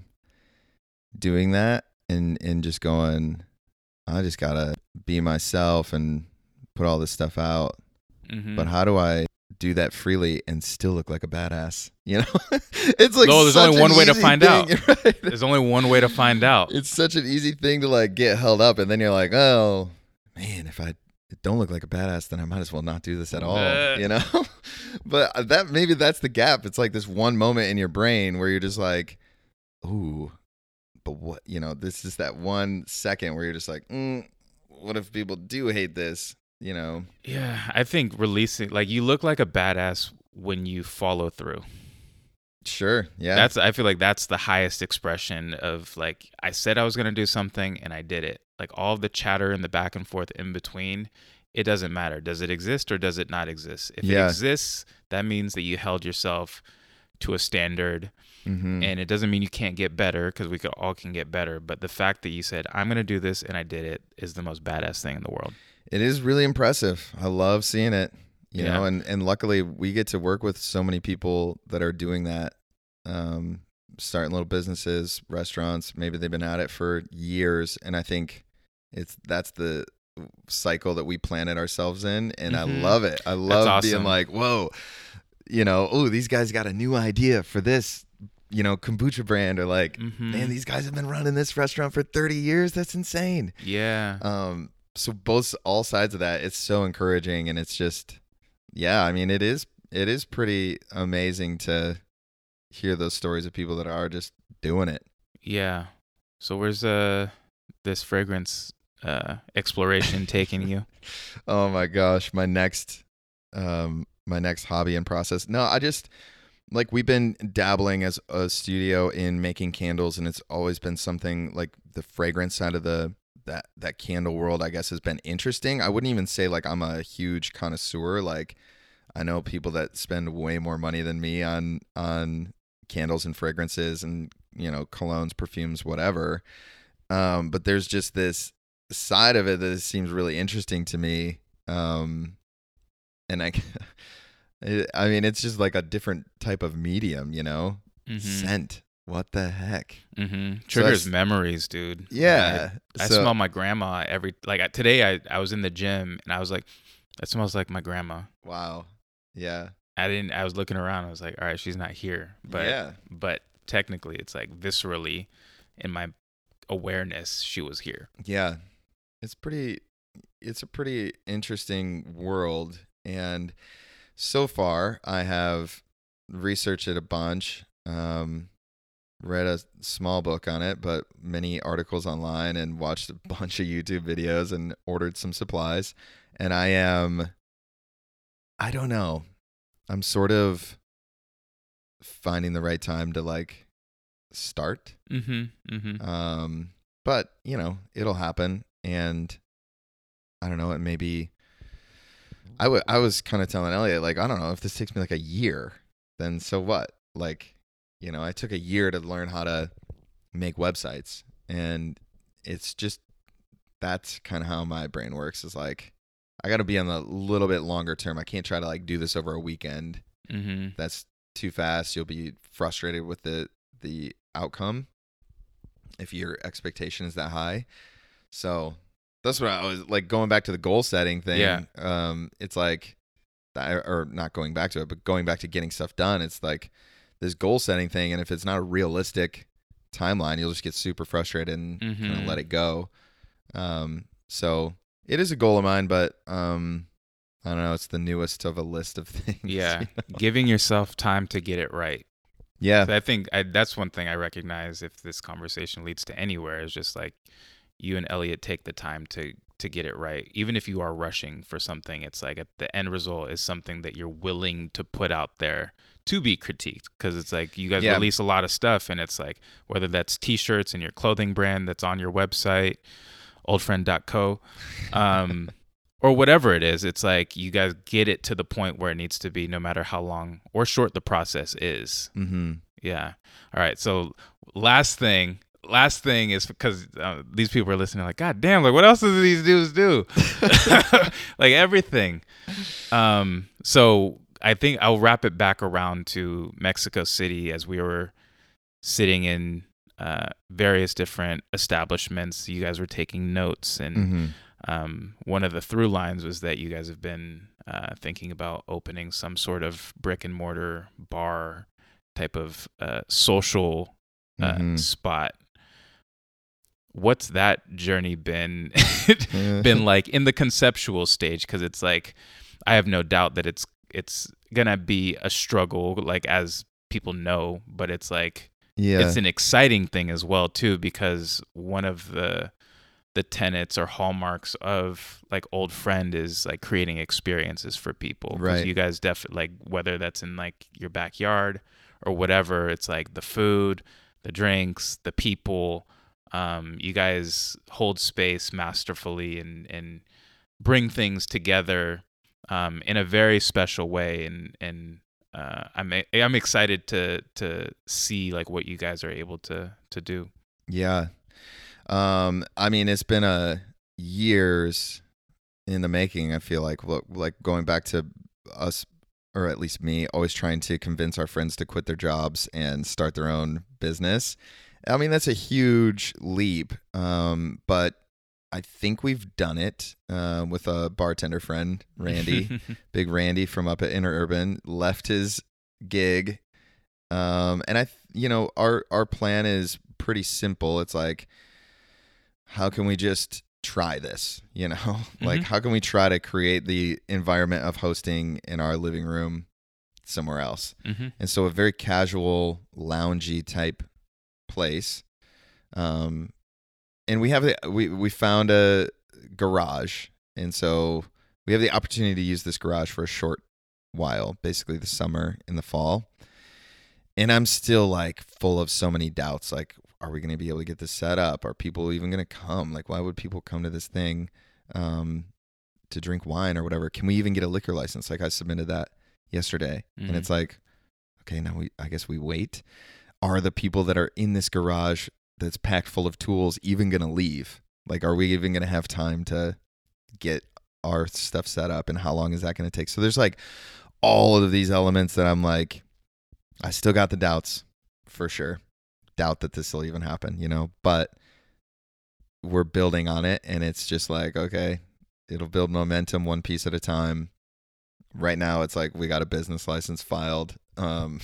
doing that and just going, I just gotta be myself and put all this stuff out. mm-hmm. But how do I do that freely and still look like a badass? You know, it's like there's only one way to find out. Right? There's only one way to find out. It's such an easy thing to like get held up, and then you're like, oh man, if I don't look like a badass, then I might as well not do this at all. You know, but maybe that's the gap. It's like this one moment in your brain where you're just like, ooh, but what, you know, this is that 1 second where you're just like, what if people do hate this? You know? Yeah, I think releasing, like, you look like a badass when you follow through. Sure. Yeah. I feel like that's the highest expression of like, I said I was going to do something and I did it. Like all of the chatter and the back and forth in between, it doesn't matter. Does it exist or does it not exist? If it exists, that means that you held yourself to a standard. Mm-hmm. And it doesn't mean you can't get better, because we all can get better. But the fact that you said, I'm going to do this and I did it, is the most badass thing in the world. It is really impressive. I love seeing it, you know, and luckily we get to work with so many people that are doing that, starting little businesses, restaurants. Maybe they've been at it for years. And I think that's the cycle that we planted ourselves in. And I love it. I love being like, whoa, you know, oh, these guys got a new idea for this, you know, kombucha brand, or like, man, these guys have been running this restaurant for 30 years. That's insane. Yeah. So all sides of that, it's so encouraging, and it's just, yeah, I mean, it is pretty amazing to hear those stories of people that are just doing it. Yeah. So where's this fragrance exploration taking you? Oh my gosh, my next hobby and process. No, I just, like, we've been dabbling as a studio in making candles, and it's always been something like the fragrance side of that candle world, I guess, has been interesting. I wouldn't even say like I'm a huge connoisseur. Like, I know people that spend way more money than me on candles and fragrances and, you know, colognes, perfumes, whatever. But there's just this side of it that seems really interesting to me. And I mean, it's just like a different type of medium, you know? Scent. What the heck? Triggers memories, dude. Yeah. I smell my grandma today. I was in the gym and I was like, that smells like my grandma. Wow. Yeah. I was looking around. I was like, all right, she's not here. But technically, it's like viscerally in my awareness, she was here. Yeah. It's a pretty interesting world. And so far, I have researched it a bunch, read a small book on it, but many articles online, and watched a bunch of YouTube videos and ordered some supplies. And I don't know. I'm sort of finding the right time to like start. But you know, it'll happen. And I don't know, it may be, I was kind of telling Elliot, like, I don't know, if this takes me like a year, then so what? Like, you know, I took a year to learn how to make websites, and it's just, that's kind of how my brain works, is like, I got to be on the little bit longer term. I can't try to like do this over a weekend. That's too fast. You'll be frustrated with the outcome if your expectation is that high. So that's what I was like, going back to the goal setting thing. Yeah. It's like, or not going back to it, but going back to getting stuff done. It's like this goal setting thing. And if it's not a realistic timeline, you'll just get super frustrated and kind of let it go. So it is a goal of mine, but I don't know. It's the newest of a list of things. Yeah. Giving yourself time to get it right. Yeah. So I think that's one thing I recognize, if this conversation leads to anywhere, is just like, you and Elliot take the time to get it right. Even if you are rushing for something, it's like the end result is something that you're willing to put out there to be critiqued. Because it's like, you guys release a lot of stuff, and it's like, whether that's t-shirts and your clothing brand that's on your website, oldfriend.co, or whatever it is, it's like you guys get it to the point where it needs to be, no matter how long or short the process is. Yeah. All right. So last thing is, because these people are listening like, God damn, like, what else do these dudes do? Like, everything. So I think I'll wrap it back around to Mexico City, as we were sitting in various different establishments. You guys were taking notes, and one of the through lines was that you guys have been thinking about opening some sort of brick and mortar bar type of social spot. What's that journey been like in the conceptual stage? Because it's like, I have no doubt that it's gonna be a struggle, like, as people know, but it's like, it's an exciting thing as well too, because one of the tenets or hallmarks of like Old Friend is like creating experiences for people. Right. You guys definitely, like, whether that's in like your backyard or whatever, it's like the food, the drinks, the people. You guys hold space masterfully and bring things together in a very special way, and I'm excited to see like what you guys are able to do. Yeah. I mean, it's been years in the making. I feel like going back to us, or at least me, always trying to convince our friends to quit their jobs and start their own business. I mean, that's a huge leap, but I think we've done it with a bartender friend, Randy, Big Randy from up at Interurban, left his gig, and our plan is pretty simple. It's like, how can we just try this? You know, like, how can we try to create the environment of hosting in our living room somewhere else? And so a very casual, loungy type place. And we found a garage, and so we have the opportunity to use this garage for a short while, basically the summer and the fall. And I'm still like full of so many doubts, like, are we going to be able to get this set up? Are people even going to come? Like, why would people come to this thing to drink wine or whatever? Can we even get a liquor license? Like, I submitted that yesterday, and it's like, okay, now I guess we wait. Are the people that are in this garage that's packed full of tools even going to leave? Like, are we even going to have time to get our stuff set up, and how long is that going to take? So there's like all of these elements that I'm like, I still got the doubts for sure. Doubt that this will even happen, but we're building on it, and it's just like, okay, it'll build momentum one piece at a time. Right now it's like we got a business license filed, and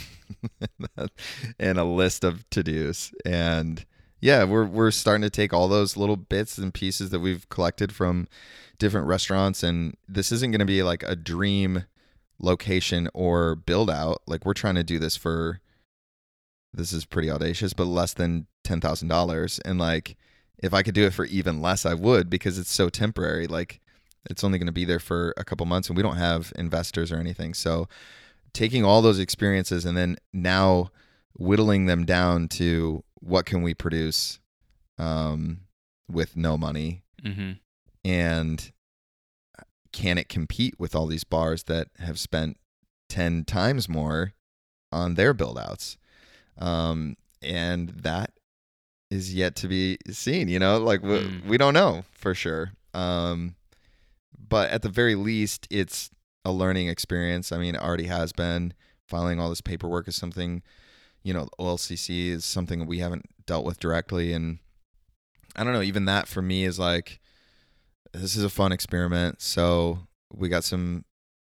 a list of to-dos, and yeah, we're starting to take all those little bits and pieces that we've collected from different restaurants, and this isn't going to be like a dream location or build out. Like, we're trying to do this for, this is pretty audacious, but less than $10,000. And like, if I could do it for even less, I would, because it's so temporary. Like, it's only going to be there for a couple months, and we don't have investors or anything. So taking all those experiences and then now whittling them down to what can we produce with no money, and can it compete with all these bars that have spent 10 times more on their build outs? And that is yet to be seen, like we don't know for sure. But at the very least, it's a learning experience. I mean, it already has been. Filing all this paperwork is something, the OLCC is something that we haven't dealt with directly. And I don't know, even that for me is like, this is a fun experiment. So we got some,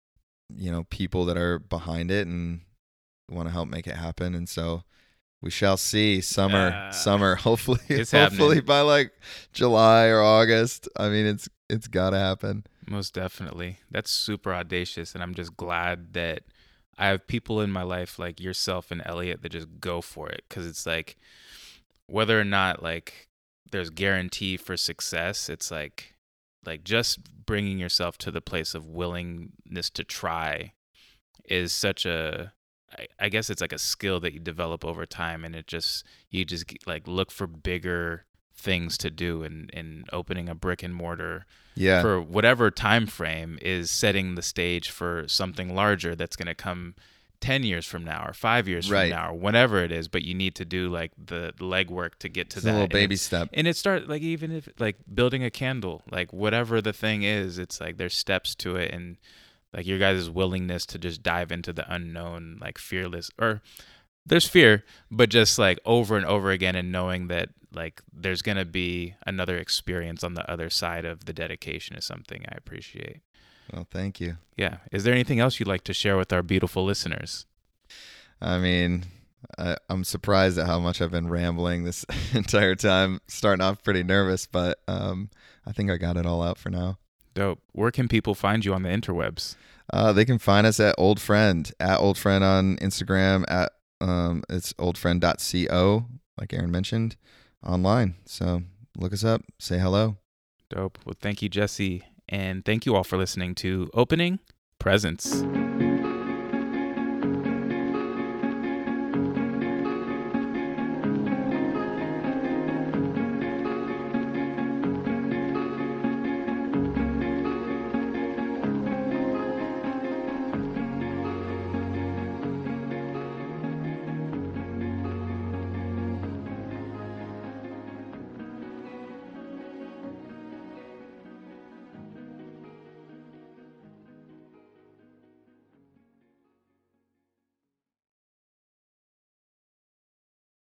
people that are behind it and want to help make it happen. And so we shall see. Summer, hopefully by like July or August. I mean, it's gotta happen. Most definitely. That's super audacious, and I'm just glad that I have people in my life like yourself and Elliot that just go for it, because it's like, whether or not like there's guarantee for success, it's like just bringing yourself to the place of willingness to try is such a, I guess it's like a skill that you develop over time, and you just like look for bigger things to do, and opening a brick and mortar for whatever time frame is setting the stage for something larger that's going to come 10 years from now or 5 years from now or whenever it is. But you need to do like the legwork to get to that. A little baby step. And it starts like, even if like building a candle, like whatever the thing is, it's like there's steps to it. And like your guys' willingness to just dive into the unknown, like fearless, or there's fear, but just like over and over again, and knowing that like there's going to be another experience on the other side of the dedication is something I appreciate. Well, thank you. Yeah. Is there anything else you'd like to share with our beautiful listeners? I mean, I'm surprised at how much I've been rambling this entire time, starting off pretty nervous, but I think I got it all out for now. Dope. Where can people find you on the interwebs? They can find us at Old Friend on Instagram, at it's oldfriend.co, like Aaron mentioned, online. So look us up, say hello. Dope. Well, thank you, Jesse. And thank you all for listening to Opening Presents.